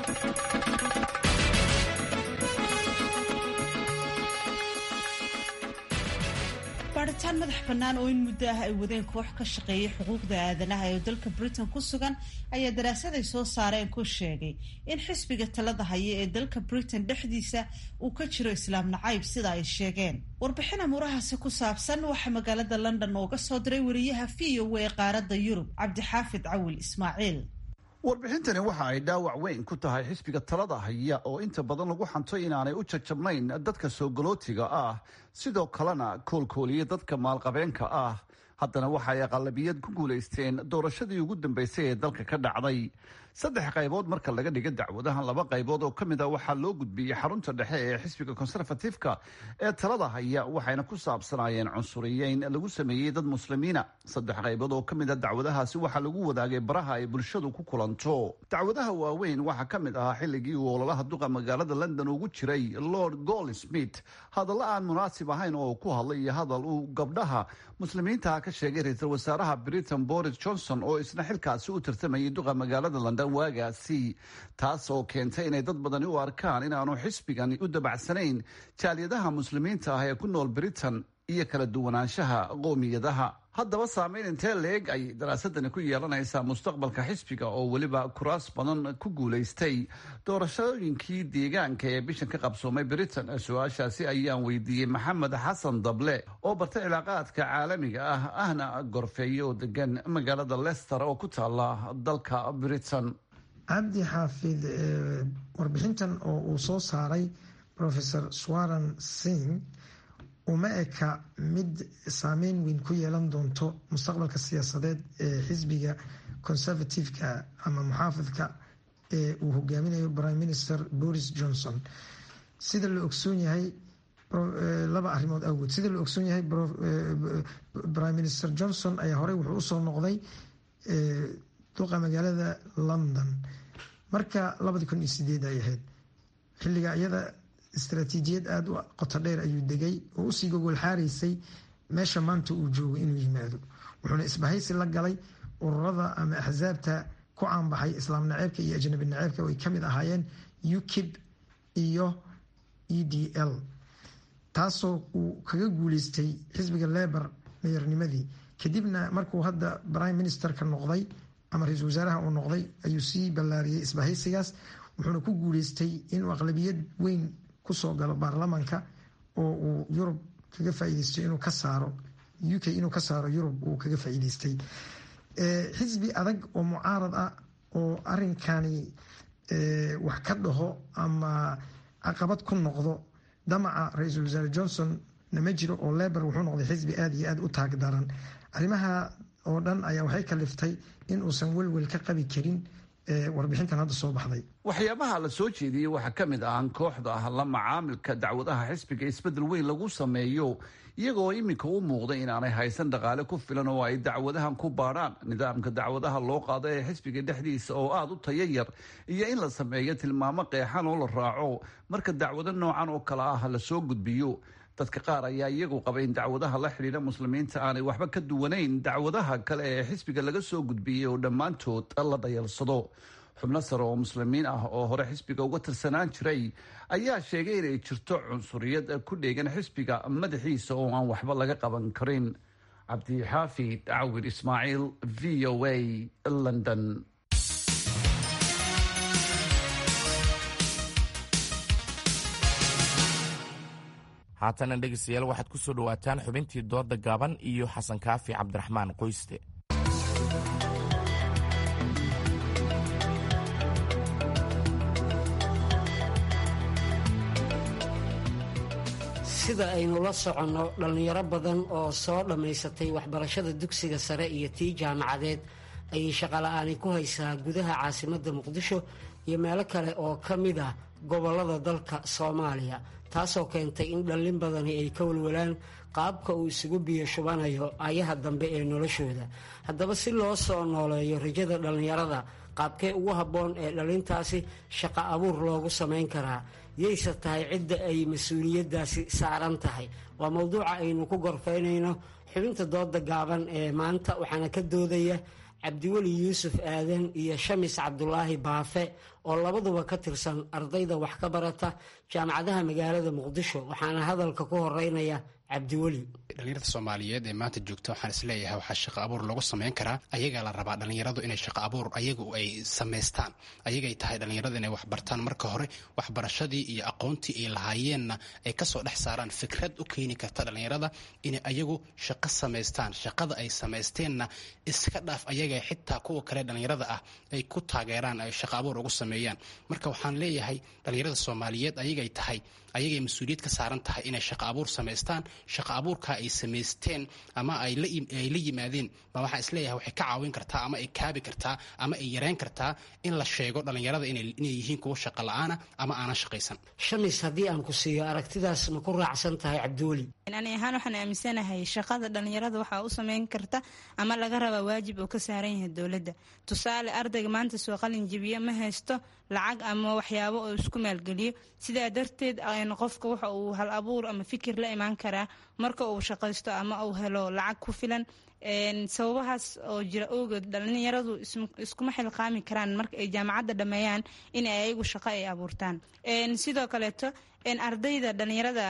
baaritaan madax bannaan oo in muddo ah ay wadeen koox ka shaqeeyay xuquuqda aadanaha ee dalka Britain ku sugan ayaa daraasad ay soo saareen ku sheegay in xisbiga talada haya ee dalka Britain dhexdiisa uu ka jiro islaam nacayb sida ay sheegeen. warbixin amurahaasi ku saabsan waxaa magaalada London ooga soo diray wariyaha VOA ee qaaradda Yurub Cabdixaafid Cawil Ismaaciil. warbixintani waxa ay dhaawac weyn ku tahay xisbiga talada haya oo inta badan lagu xanto inaanay u jajabnayn dadka soo galootiga ah, sidoo kalena koolkooliya dadka maalqabeenka ah. haddana waxa ay aqalabiyad ku guulaysteen doorashadii ugu dambeysay ee dalka ka dhacday. 3 qaybood marka laga dhiga dacwadahan, 2 qaybood oo ka mid ah waxaa loo gudbiyey xarunta dhexe ee xisbiga konserfatifka ee talada haya, waxayna ku saabsanaayeen cunsuriyeyn lagu sameeyey dad muslimiina. 3 qaybood oo ka mid ah dacwadahaasi waxaa lagu wadaagay baraha ay bulshadu ku kulanto. dacwadaha waaweyn waxaa ka mid ahaa xilligii uu ololaha duqa magaalada London ugu jiray Lord Goldsmith hadallo aan munaasib ahayn oo ku hadlay iyo hadal uu gabdhaha muslimiinta ka sheegay ra-iisul wasaaraha Britain Boris Johnson oo isna xilkaasi u tartamayay duqa magaalada London waagaasi, taas oo keentay inay dad badani u arkaan inaanu xisbigani u dabacsanayn jaaliyadaha muslimiinta ah ee ku nool Britain iyo kala duwanaanshaha qoomiyadaha. haddaba saameyn intee leeg ay daraasadani ku yeelanaysaa mustaqbalka xisbiga oo weliba kuraas badan ku guulaystay doorashooyinkii deegaanka ee bishan ka qabsoomay Britain? su-aashaasi ayaan weydiiyey Maxamed Xasan Dable oo bartay cilaaqaadka caalamiga ah ahna gorfeeye oo degan magaalada Leicester oo ku taala dalka Britain. cabdi xaafid, warbixintan oo uu soo saaray Professor Swaran Singh uma eka mid saameyn weyn ku yeelan doonto mustaqbalka siyaasadeed ee xisbiga conservative-ka ama muxaafidka ee uu hogaaminayo Prime Minister Boris Johnson. sida la ogsoon yahay 2 arrimood awgood. sida la ogsoon yahay Prime Minister Johnson ayaa horey wuxuu usoo noqday duqa magaalada London marka 2008 ay ahayd. xilliga iyada istaraatiijiyad aada u qoto dheer ayuu degay oo usii gogol xaaraysay meesha maanta uu joogo inuu yimaado. wuxuuna isbahaysi la galay ururada ama axsaabta ku caanbaxay islaam naceebka iyo ajnabi naceebka oo ay ka mid ahaayeen UKIP iyo EDL, taasoo uu kaga guuleystay xisbiga Labour mayornimadii. kadibna markuu hadda Prime Ministerka noqday ama ra-iisul wasaaraha uu noqday ayuu sii ballaariyey isbahaysigaas, wuxuuna ku guuleystay inuu aqlabiyad weyn kusoo galo baarlamaanka oo uu Yurub kaga faa'iideysto inuu ka saaro UK inuu ka saaro Yurub uu kaga faa'iideystay. xisbi adag oo mucaarad ah oo arrinkani wax ka dhaho ama caqabad ku noqdo damaca ra-iisul wasaare Johnson nama jiro oo Labour wuxuu noqday xisbi aad iyo aad u taag daran. arrimaha oo dhan ayaa waxay kaliftay in uusan welwel ka qabi karin warbixintan hadda soo baxday. waxyaabaha la soo jeediyey waxaa ka mid ah kooxda la macaamilka dacwadaha xisbiga isbedel weyn lagu sameeyo, iyagoo iminka u muuqda inaanay haysan dhaqaale ku filan oo ay dacwadahan ku baadhaan. nidaamka dacwadaha loo qaado ee xisbiga dhexdiisa oo aada u tayo yar, iyo in la sameeyo tilmaamo qeexan oo la raaco marka dacwado noocan oo kale ah la soo gudbiyo. dadka qaar ayaa iyagu qaba in dacwadaha la xidhiidha muslimiinta aanay waxba ka duwanayn dacwadaha kale ee xisbiga laga soo gudbiyey oo dhammaantood la dayalsado. xubno sare oo muslimiin ah oo hore xisbiga uga tirsanaan jiray ayaa sheegay inay jirto cunsuriyad ku dheegan xisbiga madaxiisa oo aan waxba laga qaban karin. cabdixaafid cawir ismaaciil, v o a, London. haatana dhegeystayaal waxaad ku soo dhowaataan xubintii dooda gaaban iyo xasan kaafi cabdiraxmaan qoyste. sida aynu la soconno dhallinyaro badan oo soo dhammaysatay waxbarashada dugsiga sare iyo tii jaamacadeed ayay shaqola'aani ku haysaa gudaha caasimadda muqdisho iyo meelo kale oo ka mid ah gobollada dalka soomaaliya, taasoo keentay in dhallin badani ay ka walwalaan qaabka uu isugu biyo shubanayo ayaha dambe ee noloshooda. haddaba si loo soo nooleeyo rajada dhallinyarada, qaabkee ugu habboon ee dhallintaasi shaqo abuur loogu samayn karaa? yayse tahay cidda ay mas-uuliyaddaasi saaran tahay? waa mowduuca aynu ku gorfaynayno xubinta dooda gaaban ee maanta, waxaana ka doodaya cabdiweli yuusuf aadan iyo shamis cabdulaahi baafe oo labaduba ka tirsan ardayda wax ka barata jaamacadaha magaalada muqdisho. waxaana hadalka ku horeynaya cabdiweli. dhalinyarada soomaaliyeed ee maanta joogta waxaan isleeyahay waxaa shaqo abuur lagu samayn karaa. ayagaa la rabaa dhalinyaradu inay shaqo abuur ayagu ay samaystaan. ayagay tahay dhalinyarada inay waxbartaan marka hore, waxbarashadii iyo aqoontii ay lahaayeenna ay kasoo dhex saaraan fikrad u keeni karta dhalinyarada inay ayagu shaqo samaystaan. shaqada ay samaysteenna iska dhaaf ayaga xitaa kuwa kale dhalinyarada ah ay ku taageeraan, ay shaqo abuur ugu sameeyaan. marka waxaan leeyahay dhalinyarada soomaaliyeed ayagay tahay, ayagay mas-uuliyad ka saaran tahay inay shaqo abuur samaystaan. shaqo abuurka ay samaysteen ama ay la yimaadeen ma waxaan isleeyahay waxay ka caawin kartaa ama ay kaabi kartaa ama ay yareyn kartaa in la sheego dhalinyarada inay yihiin kuwa shaqo la-aana ama aanan shaqaysan. shamis, haddii aan ku siiyo aragtidaas ma ku raacsan tahay cabdiweli? ani ahaan waxaan aaminsanahay shaqada dhalinyarada waxaa u samayn karta ama laga rabaa waajib oo ka saaran yahay dowladda. tusaale, ardayga maanta soo qalin jibiya ma haysto lacag ama waxyaabo oo isku maalgeliyo, sidaa darteed qofka waxa uu hal abuur ama fikir la imaan karaa marka uu shaqaysto ama uu helo lacag ku filan. sababahaas oo jira awgeed dhalinyaradu iskuma xilqaami karaan marka ay jaamacadda dhammeeyaan in ay ayagu shaqo ay abuurtaan. sidoo kaleeto ardayda dhalinyarada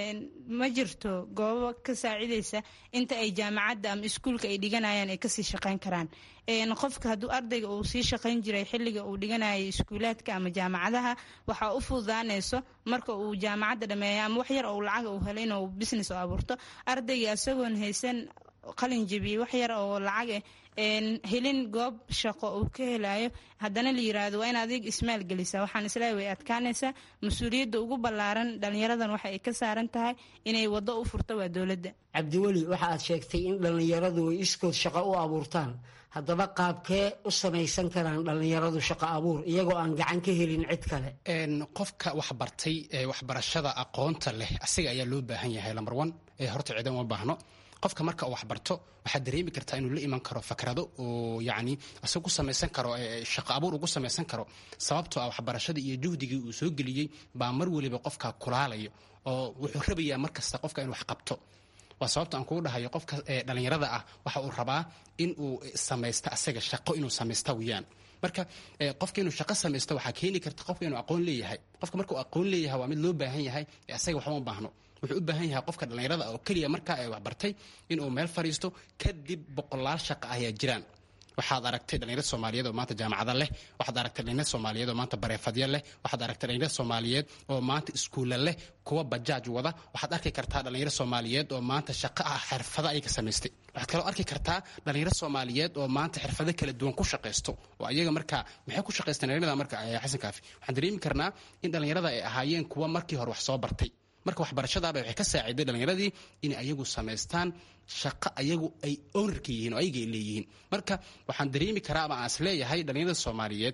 ma jirto goobo ka saacidaysa inta ay jaamacadda ama iskuulka ay dhiganayaan ay kasii shaqayn karaan. qofka hadduu ardayga uu sii shaqayn jiray xilliga uu dhiganayay iskuulaadka ama jaamacadaha, waxaa u fududaanayso marka uu jaamacadda dhameeya ama wax yar oo lacag uu helo inuu business oo abuurto. ardayga isagoon haysan qalin jebiyey wax yar oo lacag helin goob shaqo uu ka helayo, haddana la yiraahdo waa in adig ismaal gelisaa. waxaan isleeyahay way adkaanaysaa. mas-uuliyadda ugu ballaaran dhalinyaradan waxa ay ka saaran tahay inay waddo u furto waa dowladda. cabdiweli, waxa aad sheegtay in dhalinyaradu ay iskood shaqo u abuurtaan. haddaba qaabkee u samaysan karaan dhalinyaradu shaqo abuur iyagoo aan gacan ka helin cid kale? qofka waxbartay ee waxbarashada aqoonta leh asiga ayaa loo baahan yahay lambar 1 horta ciidan uma baahno. qofka marka uu waxbarto waxaad dareemi kartaa inuu la iman karo fakrado oo yacni isagu ku samaysan karo shaqo abuur ugu samaysan karo. sababtoo ah waxbarashadii iyo juhdigii uu soo geliyey baa mar waliba qofka kulaalayo oo wuxuu rabayaa mar kasta qofka inuu wax qabto. waa sababta aan kugu dhahayo qofka dhalinyarada ah waxa uu rabaa in uu samaysto asaga shaqo inuu samaysta weyaan. marka qofka inuu shaqo samaysto waxaa keeni karta qofka inuu aqoon leeyahay. qofka markuu aqoon leeyahay waa mid loo baahan yahay, asaga waxba ma baahno. wuxuu u baahan yahay qofka dhalinyarada oo keliya markaa ay waxbartay inuu meel fadhiisto. kadib boqolaal shaqo ayaa jiraan. waxaad aragtay dhalinyarada soomaaliyeed oo maanta jaamacada leh, waxaad aragtay dhalinyarada soomaaliyeed oo maanta bareefadya leh, waxaad aragtay dhalinyarada soomaaliyeed oo maanta iskuulla leh, kuwa bajaaj wada. waxaad arki kartaa dhalinyaro soomaaliyeed oo maanta shaqo ah xirfado ay ka samaystay. waxaad kaloo arki kartaa dhalinyaro soomaaliyeed oo maanta xirfado kala duwan ku shaqaysto oo ayaga markaa maxay ku shaqaystaan dhalinyarada marka xasan kaafi. waxaan dareemi karnaa in dhalinyarada ay ahaayeen kuwa markii hore wax soo bartay. marka waxbarashadaaba waxay ka saaciday dhalinyaradii inay ayagu samaystaan shaqo ayagu ay ownerka yihiin oo ayaga ay leeyihiin. marka waxaan dareemi karaa ama aan is leeyahay dhalinyarada soomaaliyeed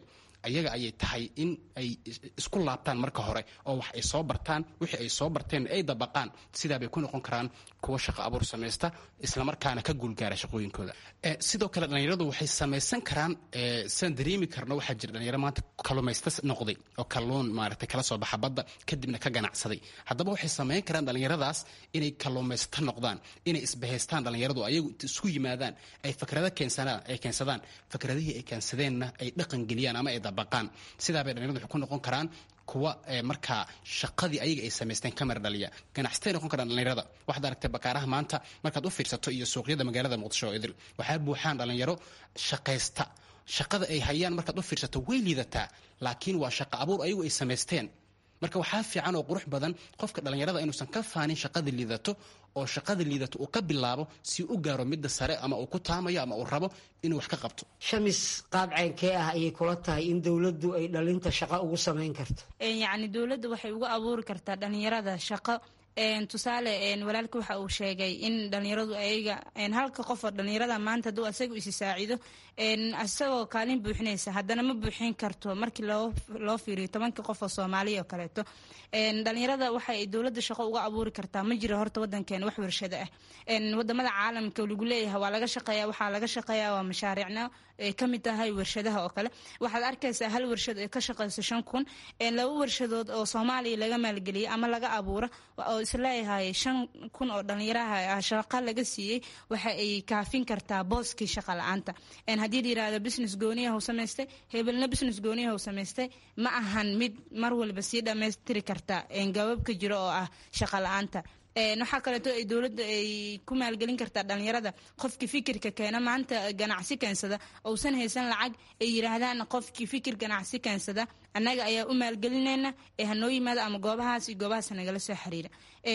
ayaga ayay tahay in ay isku laabtaan marka hore oo wax ay soo bartaan wixii ay soo barteen ay dabaqaan sidaa bay ku noqon karaan kuwa shaqo abuur samaysta islamarkaana ka guulgaara shaqooyinkooda sidoo kale dhallinyaradu waxay samaysan karaan sidaan dareemi karno waxaa jira dhalinyaro maanta kalluumaysta noqday oo kalluun maaragtay kala soo baxa badda kadibna ka ganacsaday haddaba waxay samayn karaan dhallinyaradaas inay kalluumaysta noqdaan inay isbahaystaan dhallinyaradu ayagu isku yimaadaan ay fikrado keensadaan fikradihii ay keensadeenna ay dhaqan geliyaan ama ay dabaqaan sidaa bay dhallinyaradu waxay ku noqon karaan kuwa markaa shaqadii ayaga ay samaysteen kamar dhaliya ganacsatay noqon karaan dhallinyarada waxaad aragtay bakaaraha maanta markaad u fiirsato iyo suuqyada magaalada muqdisho oo idil waxaa buuxaan dhallinyaro shaqaysta shaqada ay hayaan markaad u fiirsato way liidataa laakiin waa shaqo abuur ayagu ay samaysteen marka waxaa fiican oo qurux badan qofka dhallinyarada inuusan ka faanin shaqada liidato oo shaqada liidato uu ka bilaabo si u gaaro midda sare ama uu ku taamayo ama uu rabo inuu wax ka qabto shamis qaabceynkee ah ayay kula tahay in dowladdu ay dhalinta shaqo ugu samayn karto yacni dowladda waxay ugu abuuri kartaa dhalinyarada shaqo tusaale walaalka waxa uu sheegay in dhalinyaradu ayaga halka qof oo dhalinyarada maanta hadduu asaga isi saacido isagoo kaalin buuxinaysa haddana ma buuxin karto markii loo fiiriyo 10 qof oo Soomaaliya oo kaleeto dhalinyarada waxay dowladda shaqo uga abuuri kartaa ma jiro horta wadankeena wax warshado ah wadamada caalamka lagu leeyahay waa laga shaqeeyaa waxaa laga shaqeeyaa waa mashaariicna ka mid tahay warshadaha oo kale waxaad arkaysaa hal warshad ee ka shaqeyso 5,000 laba warshadood oo Soomaaliya laga maalgeliyay ama laga abuuro oo isleeyahay 5,000 oo dhalinyaraha shaqo laga siiyay waxa ay kaafin kartaa booskii shaqo la'aanta haddii la yiraahdo business gooniyaha uu samaystay hebelna business gooniyaha uu samaystay ma ahan mid mar walba sii dhammaystiri karta gabaabka jiro oo ah shaqo la'aanta waxaa kaleeto ay dowladda ay ku maalgelin kartaa dhalinyarada qofkii fikirka keena maanta ganacsi keensada uusan haysan lacag ay yiraahdaan qofkii fikir ganacsi keensada annaga ayaa u maalgelinayna hanoo yimaada ama goobahaas iyo goobahaas nagala soo xiriira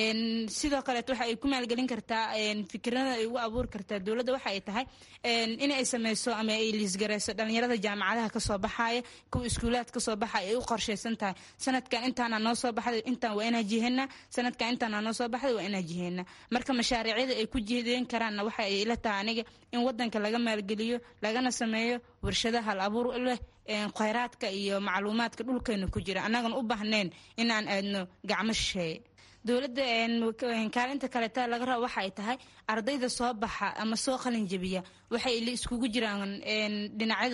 sidoo kaleeto waxa ay ku maalgelin kartaa fikirada ay ugu abuuri kartaa dowladda waxa ay tahay in ay sameyso ama ay liisgareyso dhalinyarada jaamacadaha kasoo baxaya kuwa iskuulaad kasoo baxaya ay u qorshaysan tahay sanadkan intaana noo soo baxday intaan waa inaa jiheena sanadkan intaana noo soo baxday waa inaa jiheena marka mashaariicda ay ku jihdeen karaanna waxa ay ila tahay aniga in wadanka laga maalgeliyo lagana sameeyo warshadaha hal abuur leh khayraadka iyo macluumaadka dhulkeena ku jira annagan u baahnayn inaan aadno gacmo shisheeye dowladda kaalinta kaleeta laga rabo waxa ay tahay ardayda soo baxa ama soo qalin jabiya waxay iskugu jiraan dhinacyada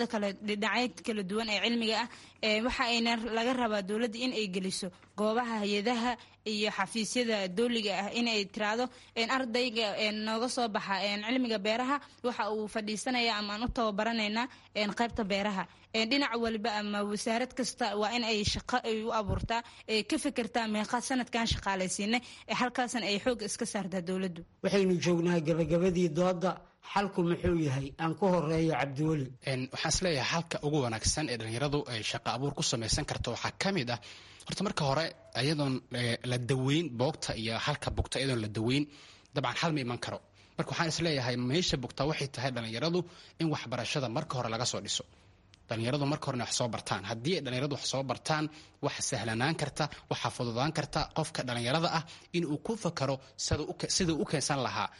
kala duwan ee cilmiga ah waxa ayna laga rabaa dowladda in ay geliso goobaha hay'adaha iyo xafiisyada dawliga ah in ay tiraado ardayga nooga soo baxa cilmiga beeraha waxa uu fadhiisanaya ama aan u tababaranaynaa qaybta beeraha dhinac walba ama wasaarad kasta waa in ay shaqo ay u abuurtaa ka fikirtaa meeqa sanadkan shaqaalaysiinay halkaasna ay xoog iska saartaa dowladdu waxaynu joognaa gabagabadii dooda xalku muxuu yahay aan ku horeeyo cabdiweli waxaan isleeyahay xalka ugu wanaagsan ee dhalinyaradu ay shaqo abuur ku samaysan karto waxaa ka mid ah horta marka hore ayadoon la daweyn boogta iyo halka bugta ayadoon la daweyn dabcan xal ma iman karo marka waxaan isleeyahay meesha bugta waxay tahay dhalinyaradu in waxbarashada marka hore laga soo dhiso dhalinyaradu marka horena wax soo bartaan haddii ay dhalinyaradu wax soo bartaan waxa sahlanaan karta waxa fududaan karta qofka dhalinyarada ah in uu ku fakaro siduu u keensan lahaa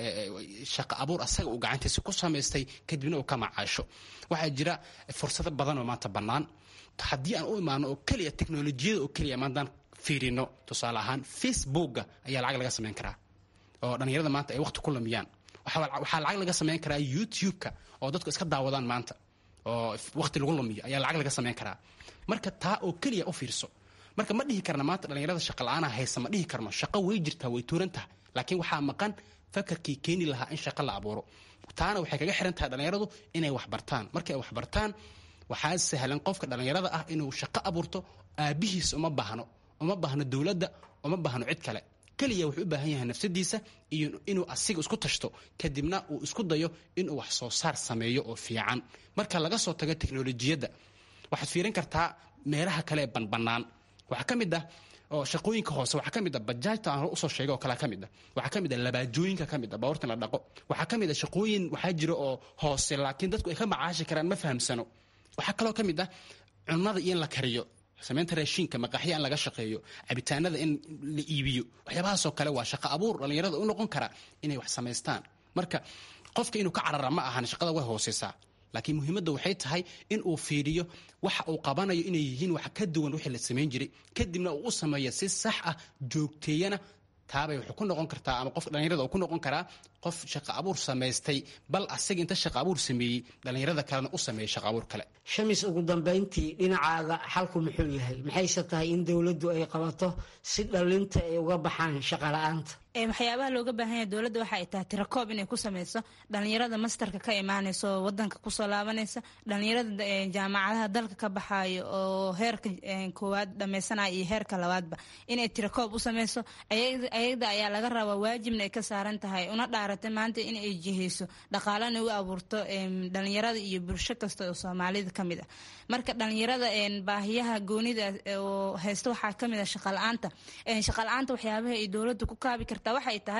shaqo abuur asaga uu gacantiisa ku samaystay kadibna uu ka macaasho waxaa jira fursado badan oo maanta bannaan haddii aan u imaano oo keliya teknolojiyada oo keliya maantaan fiirino tusaale ahaan facebooka ayaa lacag laga samayn karaa oo dhalinyarada maanta ay waqti ku lumiyaan waxaa lacag laga samayn karaa youtube-ka oo dadku iska daawadaan maanta oo waqti lagu lumiyo ayaa lacag laga samayn karaa marka taa oo keliya u fiirso marka ma dhihi karna maanta dhalinyarada shaqa la-aana haysa ma dhihi karno shaqo way jirtaa way tuuran tahay laakiin waxaa maqan fakarkii keeni lahaa in shaqo la abuuro taana waxay kaga xiran tahay dhalinyaradu inay wax bartaan markay ay wax bartaan waxaa sahlan qofka dhalinyarada ah inuu shaqo abuurto aabihiis uma baahno dowladda uma baahno cid kale keliya wuxuu u baahan yahay nafsadiisa iyo inuu asiga isku tashto kadibna uu isku dayo inuu wax soo saar sameeyo oo fiican marka laga soo tago teknolojiyadda waxaad fiirin kartaa meelaha kale ee banbannaan waxaa ka mid ah oo shaqooyinka hoose waxaa ka mid ah bajaajta aan usoo sheegay oo kale ka mid ah waxaa ka mid ah labaajooyinka ka mid ah baabuurta la dhaqo waxaa ka mid ah shaqooyin waxaa jira oo hoose laakiin dadku ay ka macaashi karaan ma fahamsano waxaa kaloo ka mid ah cunnada iyo in la kariyo samaynta raashinka maqaaxya in laga shaqeeyo cabitaanada in la iibiyo waxyaabahaasoo kale waa shaqo abuur dhalinyarada u noqon kara inay wax samaystaan marka qofka inuu ka carara ma ahan shaqada way hooseysaa laakiin muhiimadda waxay tahay in uu fiiriyo waxa uu qabanayo inay yihiin wax ka duwan wixii la samayn jiray kadibna uu u sameeyo si sax ah joogteeyana taabay wuxuu ku noqon kartaa ama qof dhallinyarada uu ku noqon karaa qof shaqo abuur samaystay bal asaga inta shaqo abuur sameeyey dhallinyarada kalena u sameeyey shaqo abuur kale. Shamis, ugu dambayntii dhinacaaga xalku muxuu yahay? maxayse tahay in dowladdu ay qabato si dhallinta ay uga baxaan shaqo la'aanta? waxyaabaha looga baahan yahay dowladda waxa ay tahay tirakoob inay ku sameyso dhalinyarada mastarka ka imaanaysa oo wadanka kusoo laabanaysa, dhalinyarada jaamacadaha dalka ka baxayo oo heerka koowaad dhammaysanaya iyo heerka labaadba inay tirakoob u sameyso. ayada ayaa laga rabaa waajibna ay ka saaran tahay una dhaaratay maanta in ay jiheyso dhaqaalana u abuurto dhalinyarada iyo bulsho kasta oo Soomaalida ka mid ah. marka dhalinyarada baahiyaha goonida oo haysta waxaa ka mid ah shaqo la'aanta. shaqo la'aanta waxyaabaha ay dowladdu ku kaabi kartaa waxay tahay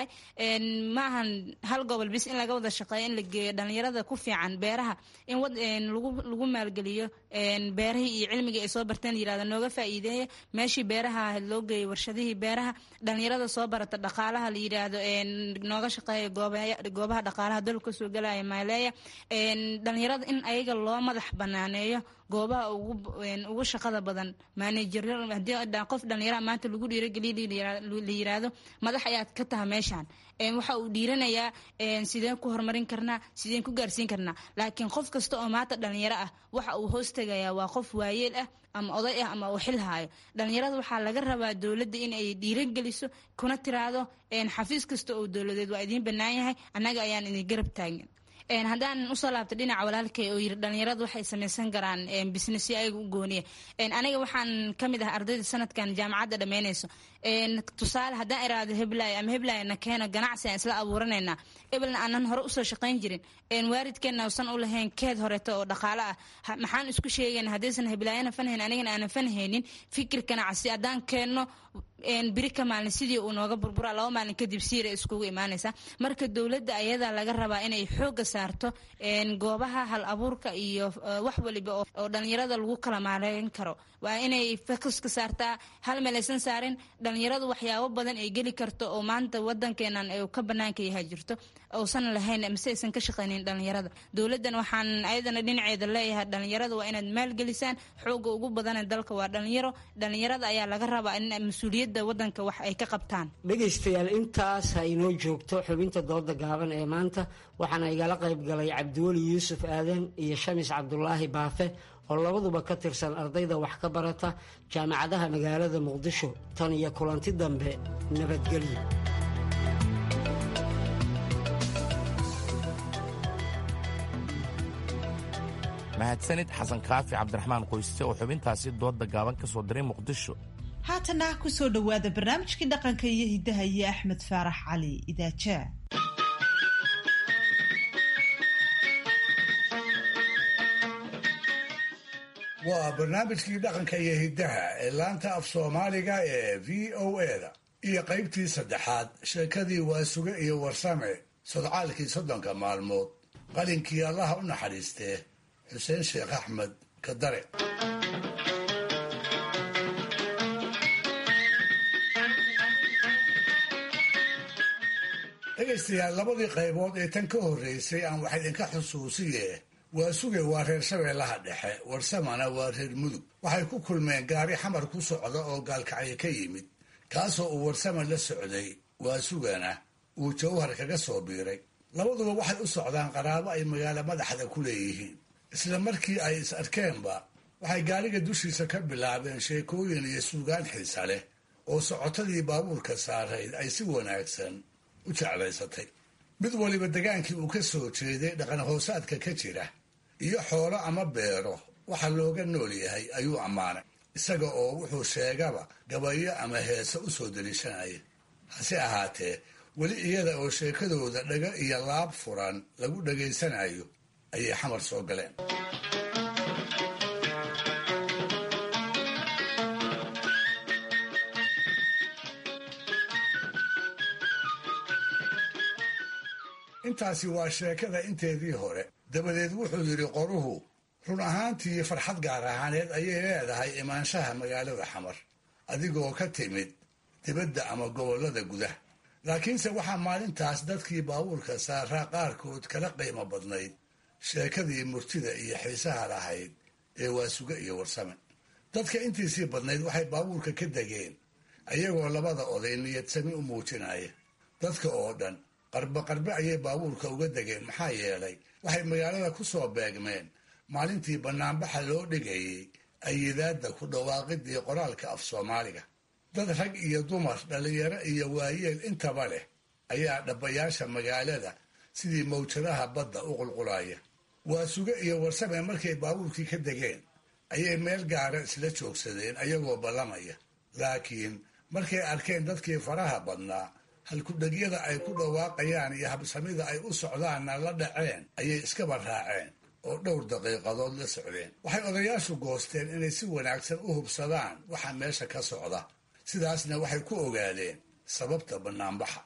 maahan hal gobol bis in laga wada shaqeeyo in la geeyo dhalinyarada ku fiican beeraha in lagu maalgeliyo beerahii iyo cilmigii ay soo barteen yirahdo nooga faa'iideeya meeshii beeraha loo geeyo warshadihii beeraha dhalinyarada soo barata dhaqaalaha la yiraahdo nooga shaqeeyo goobaha dhaqaalaha dalka soo galaya maaleeya dhalinyarada in ayaga loo madax banaaneeyo goobaha ugu shaqada badan manager hadii qof dhalinyaro maanta lagu dhiirigeliyo la yiraahdo madax ayaad ka tahay meeshan waxa uu dhiiranayaa sideen ku horumarin karnaa sideen ku gaarsiin karnaa. laakiin qof kasta oo maanta dhalinyaro ah waxa uu hoos tagayaa waa qof waayeel ah ama oday ah ama uu xil haayo. dhalinyarada waxaa laga rabaa dowladda in ay dhiirigeliso kuna tiraahdo xafiis kasta oo dowladeed waa idiin bannaan yahay annaga ayaan idin garab taagan. haddaan usoo laabta dhinaca walaalkay oo yiri dhalinyaradu waxay samaysan karaan business ayaga u gooniya. aniga waxaan ka mid ah ardayda sanadkan jaamacadda dhammaynayso. tusaale haddaan iraado heblaay ama heblaayna keeno ganacsi aan isla abuuranaynaa ebelna aanan hore usoo shaqayn jirin waalidkeenna usan u lahayn keed horeeto oo dhaqaale ah maxaan isku sheegayna haddaysan heblaayana fanhayn anigana aanan fanhaynin fikir ganacsi haddaan keenno biri ka maalin sidii uu nooga burbura 2 maalin kadib siira iskugu imaanaysa. marka dowladda ayadaa laga rabaa inay xooga saarto goobaha hal abuurka iyo wax waliba oo dhalinyarada lagu kala maareyn karo waa inay focus ka saartaa hal meel aysan saarin dhalinyaradu waxyaabo badan ay geli karto oo maanta wadankeenan ay ka banaanka yahay jirto oosan lahayn mise aysan ka shaqaynin dhalinyarada. dowladdan waxaan ayadana dhinaceeda leeyahay dhalinyarada waa inaad maalgelisaan xooga ugu badan dalka waa dhalinyarada ayaa laga rabaa in mas'uuliyadda wadanka wax ay ka qabtaan. dhegaystayaal intaas ha inoo joogto xubinta dooda gaaban ee maanta waxaana igala qayb galay Cabdiweli Yuusuf Aadan iyo Shamis Cabdulaahi Baafe oo labaduba ka tirsan ardayda wax ka barata jaamacadaha magaalada Muqdisho. tan iyo kulanti dambe nabadgelyo. mahadsanid xasan kaafi cabdiraxmaan qoyste oo xubintaasi dooda gaaban ka soo diray Muqdisho. haatana ku soo dhawaada barnaamijkii dhaqanka iyo hidaha iyo Axmed Faarax Cali Idaaja. waa barnaamijkii dhaqanka iyo hidaha ee laanta af Soomaaliga ee VOA-da iyo qaybtii 3aad sheekadii Waasuge iyo Warsame sodcaalkii 30 maalmood qalinkii Allah u naxariistee Xuseen Sheekh Axmed Kadare. dhegaystayaal labadii qaybood ee tan ka horreysay aan wax idinka xusuusiye Waasuge waa reer Shabeellaha Dhexe, Warsamana waa reer Mudug. waxay ku kulmeen gaari xamar ku socda oo gaalkacyo ka yimid kaasoo uu Warsame la socday Waasugana uu Jawhar kaga soo biiray. labaduba waxay u socdaan qaraabo ay magaalo madaxda ku leeyihiin. isla markii ay is arkeenba waxay gaariga dushiisa ka bilaabeen sheekooyin iyo suugaan xiisa leh oo socotadii baabuurka saarayd ay si wanaagsan u jeclaysatay. mid waliba degaankii uu ka soo jeeday dhaqan hoosaadka ka jira iyo xoolo ama beero waxa looga nool yahay ayuu ammaanay, isaga oo wuxuu sheegaba gabayo ama heese u soo deliishanaya. hase ahaatee weli iyada oo sheekadooda dhago iyo laab furan lagu dhegaysanayo ayay xamar soo galeen. intaasi waa sheekada inteedii hore. dabadeed wuxuu yidhi qoruhu run ahaantii farxad gaar ahaaneed ayay leedahay imaanshaha magaalada xamar adigoo ka timid dibadda ama gobollada gudaha. laakiinse waxaa maalintaas dadkii baabuurka saaraa qaarkood kala qiimo badnayd sheekadii murtida iyo xiisaha lahayd ee Waasuge iyo Warsame. dadka intiisii badnayd waxay baabuurka ka degeen ayagoo labada oday niyad sami u muujinaya. dadka oo dhan qarbe ayay baabuurka uga degeen maxaa yeelay waxay magaalada ku soo beegmeen maalintii bannaanbaxa loo dhigayay ayidaadda ku dhawaaqidii qoraalka af Soomaaliga. dad rag iyo dumar, dhalinyaro iyo waayeel intaba leh ayaa dhabayaasha magaalada sidii mawjadaha badda u qulqulaya. Waasuge iyo Warsame markay baabuurkii ka degeen ayay meel gaara isla joogsadeen ayagoo ballamaya. laakiin markay arkeen dadkii faraha badnaa halkudhagyada ay ku dhawaaqayaan iyo habsamida ay u socdaanna la dhaceen ayay iskaba raaceen oo dhowr daqiiqadood la socdeen. waxay odayaashu goosteen inay si wanaagsan u hubsadaan waxa meesha ka socda. sidaasna waxay ku ogaadeen sababta bannaanbaxa.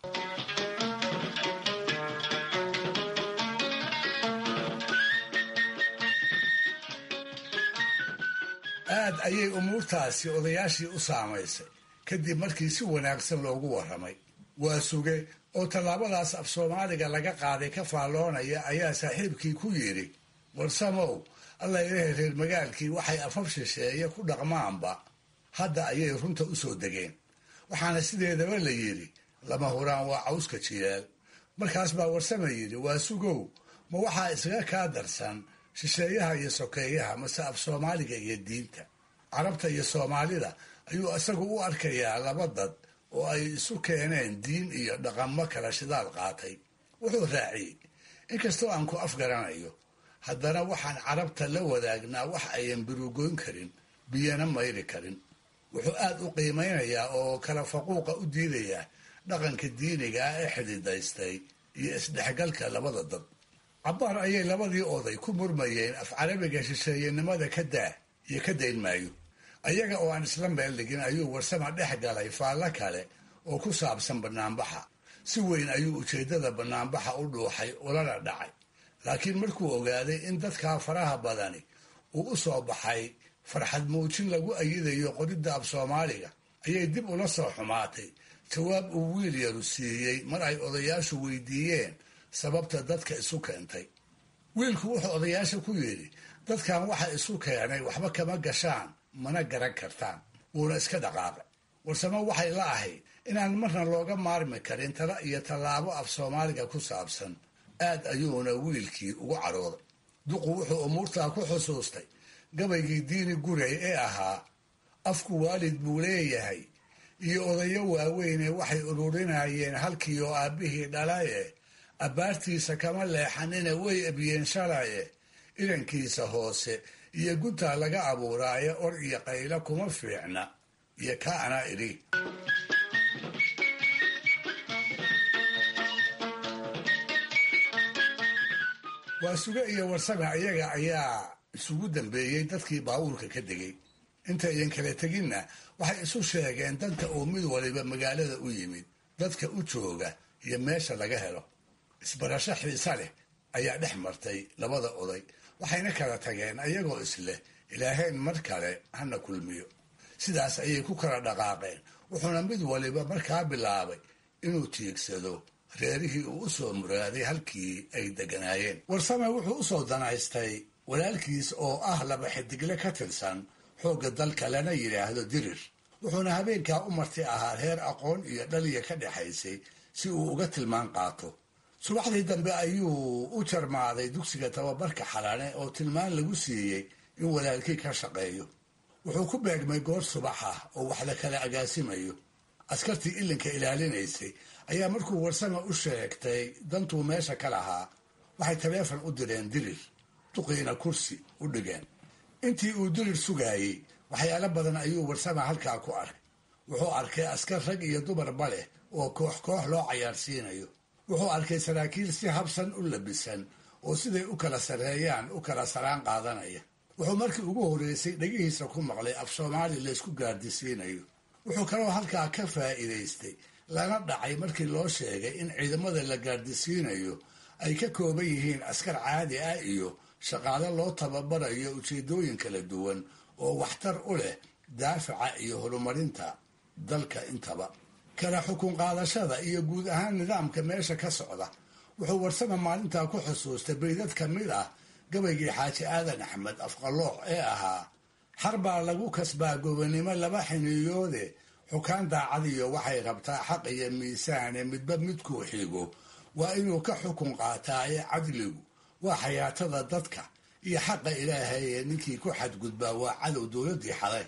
aad ayay umuurtaasi odayaashii u saamaysay kadib markii si wanaagsan loogu warramay. Waasuge oo tallaabadaas af Soomaaliga laga qaaday ka faalloonaya ayaa saaxiibkii ku yidhi, Warsamow, alla ilahay reer magaalkii waxay afaf shisheeye ku dhaqmaanba hadda ayay runta u soo degeen. waxaana sideedaba la yidhi lama huraan waa cawska jiyaal. markaas baa Warsame yidhi, Waasugow, ma waxaa isaga kaa darsan shisheeyaha iyo sokeeyaha mase af Soomaaliga iyo diinta? carabta iyo Soomaalida ayuu isagu u arkayaa laba dad oo ay isu keeneen diin iyo dhaqamo kala shidaal qaatay. wuxuu raaciyey, inkastoo aan ku afgaranayo, haddana waxaan carabta la wadaagnaa wax ayan birugoyn karin, biyana mayri karin. wuxuu aad u qiimaynayaa oo kala faquuqa u diidayaa dhaqanka diiniga ah ee xididaystay iyo isdhexgalka labada dad. cabbaar ayay labadii oday ku murmayeen af carabiga shisheeyenimada ka daa iyo ka dayn maayo. ayaga oo aan isla meel dhigin ayuu Warsame dhex galay faallo kale oo ku saabsan bannaanbaxa. si weyn ayuu ujeeddada bannaanbaxa u dhuuxay ulana dhacay. laakiin markuu ogaaday in dadkaa faraha badani uu u soo baxay farxad muujin lagu ayidayo qoridda af Soomaaliga, ayay dib ula soo xumaatay jawaab uu wiil yaru siiyey mar ay odayaashu weydiiyeen sababta dadka isu keentay. wiilku wuxuu odayaasha ku yidhi, dadkan waxa isu keenay waxba kama gashaan, mana garan kartaan. wuuna iska dhaqaaqay. Warsame waxay la ahayd inaan marna looga maarmi karin tala iyo tallaabo af Soomaaliga ku saabsan. aad ayuuna wiilkii ugu carooday. duqu wuxuu umuurtaa ku xusuustay gabaygii diini gurey ee ahaa, afku waalid buu leeyahay, iyo odayo waaweyne waxay ururinayeen halkii oo aabbihii dhalaye, abbaartiisa kama leexanina way ebyeen shalaye, irankiisa hoose iyo guntaa laga abuuraayo or iyo qaylo kuma fiicna, iyo ka anaa idhi. Waasuge iyo Warsame ayaga ayaa isugu dambeeyey dadkii baabuurka ka degay. intayan kala teginna waxay isu sheegeen danta oo mid waliba magaalada u yimid, dadka u jooga iyo meesha laga helo. isbarasho xiisa leh ayaa dhex martay labada oday, waxayna kala tageen ayagoo isleh ilaahayn mar kale hana kulmiyo. sidaas ayay ku kala dhaqaaqeen. wuxuuna mid waliba markaa bilaabay inuu tiigsado reerihii uu u soo muraaday halkii ay deganaayeen. Warsame wuxuu u soo danaystay walaalkiis oo ah laba xidigle ka tirsan xoogga dalka lana yidhaahdo Dirir. wuxuuna habeenkaa u marti ahaa reer aqoon iyo dhaliya ka dhexaysay si uu uga tilmaan qaato. subaxdii dambe ayuu u jarmaaday dugsiga tababarka Xalane oo tilmaan lagu siiyey in walaalkii ka shaqeeyo. wuxuu ku beegmay goor subax ah oo wax la kala agaasimayo. askartii ilinka ilaalinaysay ayaa markuu Warsame u sheegtay dantuu meesha ka lahaa, waxay taleefon u direen Dirir. duqiina kursi u dhigeen. intii uu Dirir sugaayey waxyaalo badan ayuu Warsame halkaa ku arkay. wuxuu arkay askar rag iyo dumarba leh oo koox koox loo cayaarsiinayo. wuxuu arkay saraakiil si habsan u labisan oo siday u kala sarreeyaan u kala saraan qaadanaya. wuxuu markii ugu horreysay dhegihiisa ku maqlay af Soomaali laysku gaardisiinayo. wuxuu kaloo halkaa ka faa'iidaystay lana dhacay markii loo sheegay in ciidamada la gaardisiinayo ay ka kooban yihiin askar caadi ah iyo shaqaale loo tababarayo ujeedooyin kala duwan oo waxtar u leh daafaca iyo horumarinta dalka intaba. kala xukun qaadashada iyo guud ahaan nidaamka meesha ka socda wuxuu Warsame maalintaa ku xusuustay baydad ka mid ah gabaygii xaaji aadan axmed afqalooq ee ahaa xar baa lagu kasbaa gobonnimo laba xiniyoode xukaan daacadiyo waxay rabtaa xaq iyo miisaane midba midkuu xigo waa inuu ka xukun qaataa ee cadligu waa xayaatada dadka iyo xaqa ilaahay ee ninkii ku xadgudbaa waa cadow dowladdii xaday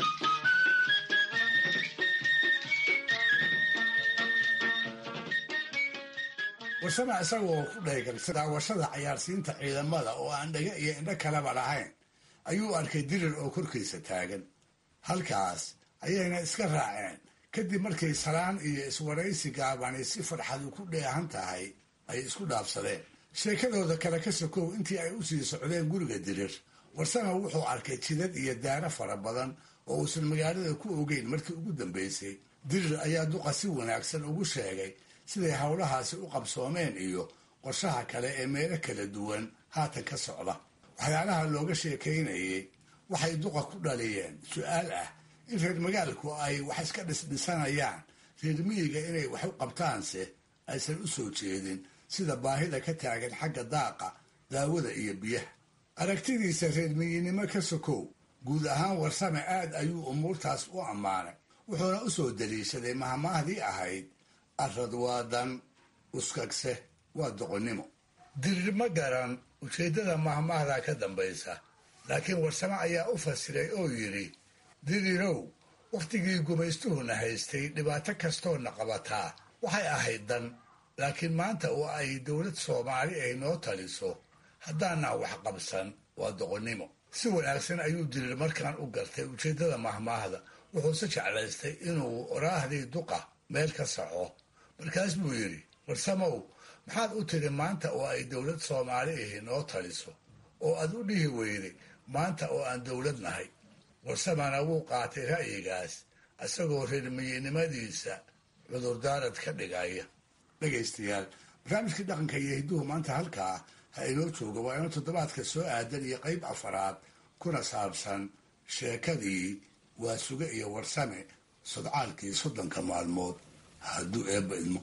warsame isagoo ku dhaygalsa daawashada cayaarsiinta ciidamada oo aan dhaga iyo indho kaleba lahayn ayuu arkay dirir oo korkiisa taagan halkaas ayayna iska raaceen kadib markay salaan iyo iswaraysi gaabani si farxadu ku dheehan tahay ay isku dhaafsadeen sheekadooda kale ka sokow intii ay u sii socdeen guriga dirir warsame wuxuu arkay jidad iyo daaro fara badan oo uusan magaalada ku ogeyn markii ugu dambaysay dirir ayaa duqa si wanaagsan ugu sheegay siday howlahaasi u qabsoomeen iyo qorshaha kale ee meelo kala duwan haatan ka socda waxyaalaha looga sheekaynayay waxay duqa ku dhaliyeen su-aal ah in reer magaalku ay wax iska dhisdhisanayaan reer miyiga inay wax u qabtaanse aysan u soo jeedin sida baahida ka taagan xagga daaqa daawada iyo biyaha aragtidiisa reer miyinimo ka sokow guud ahaan warsame aad ayuu umuurtaas u ammaanay wuxuuna u soo daliishaday mahmaahdii ahayd arrad waa dan uskagse waa doqonnimo dirir ma garan ujeeddada mahmaahda ka dambaysa laakiin warsame ayaa u fasiray oo yidhi dirirow wakhtigii gumaystuhuna haystay dhibaato kastoona qabataa waxay ahayd dan laakiin maanta oo ay dowlad soomaali ay noo taliso haddaanaan wax qabsan waa doqonnimo si wanaagsan ayuu dirir markaan u gartay ujeeddada mahmaahda wuxuuse jeclaystay inuu oraahdii duqa meel ka saxo markaas buu yidhi warsamow maxaad u tiri maanta oo ay dowlad soomaali ahi noo taliso oo aad u dhihi weyday maanta oo aan dowlad nahay warsamana wuu qaatay ra'yigaas isagoo reermiyinimadiisa cudurdaarad ka dhigaya dhegaystayaal barnaamijkii dhaqanka iyo hidduhu maanta halkaa ha inoo jooga waa inuu toddobaadka soo aadan iyo qayb afaraad kuna saabsan sheekadii waasuge iyo warsame sodcaalkii 30 maalmood hadduu eebba idmo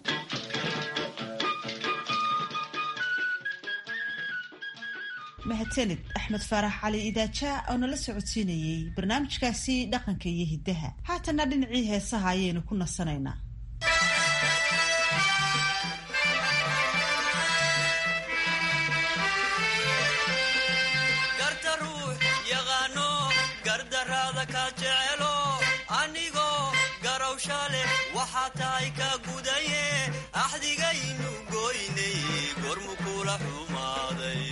mahadsanid axmed faarax cali idaaja oo nala socodsiinayey barnaamijkaasi dhaqanka iyo hiddaha haatanna dhinacii heesaha ayaynu ku nasanaynaa garta ruux yaqaano gardaraada ka jecelo anigoo garowsha leh waxaa tahay ka gudaye axdigaynu goynay gormu kula xumaaday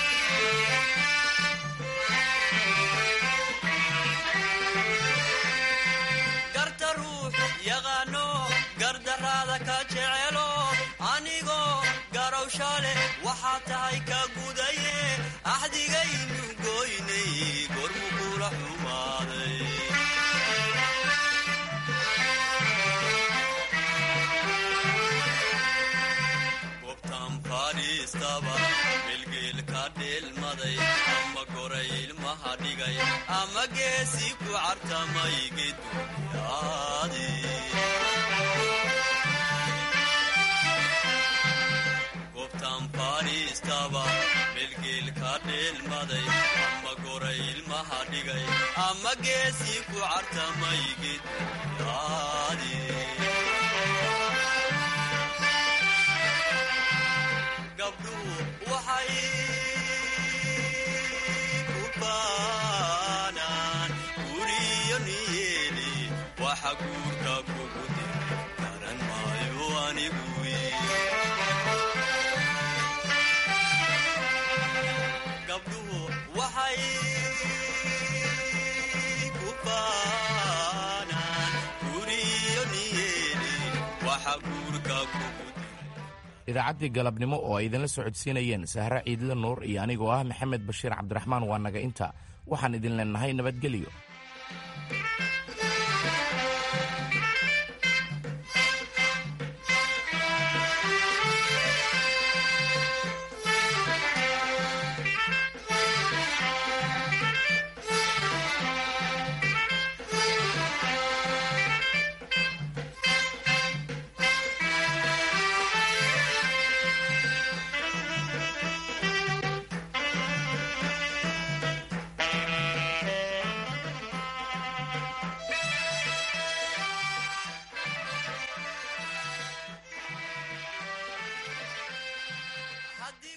garta ruux yaqaano gardaraada ka jecelo anigoo garowsha leh waxaa tahay ka gudaye axdigaynu goynay gormu kula xumaaday bilgeelka dheelmaday ama goray ilmaha dhigay ama geesi ku cartamay geduyaadi gobtaan fadhiistaba bilgeelka dheelmaday ama goray ilmaha dhigay ama geesi ku cartamay geduyaadi gabdhuhu waxay ku baanaan guriyo niyeeli waxa guurka kugu diray garan maayo anigu gabdhuhu waxay ku baanaan guriyo niyeeli waxa guurka kugu idaacaddii galabnimo oo ay idinla socodsiinayeen sahre ciidle nuur iyo anigoo ah maxamed bashiir cabdiraxmaan waa naga inta waxaan idin leenahay nabadgelyo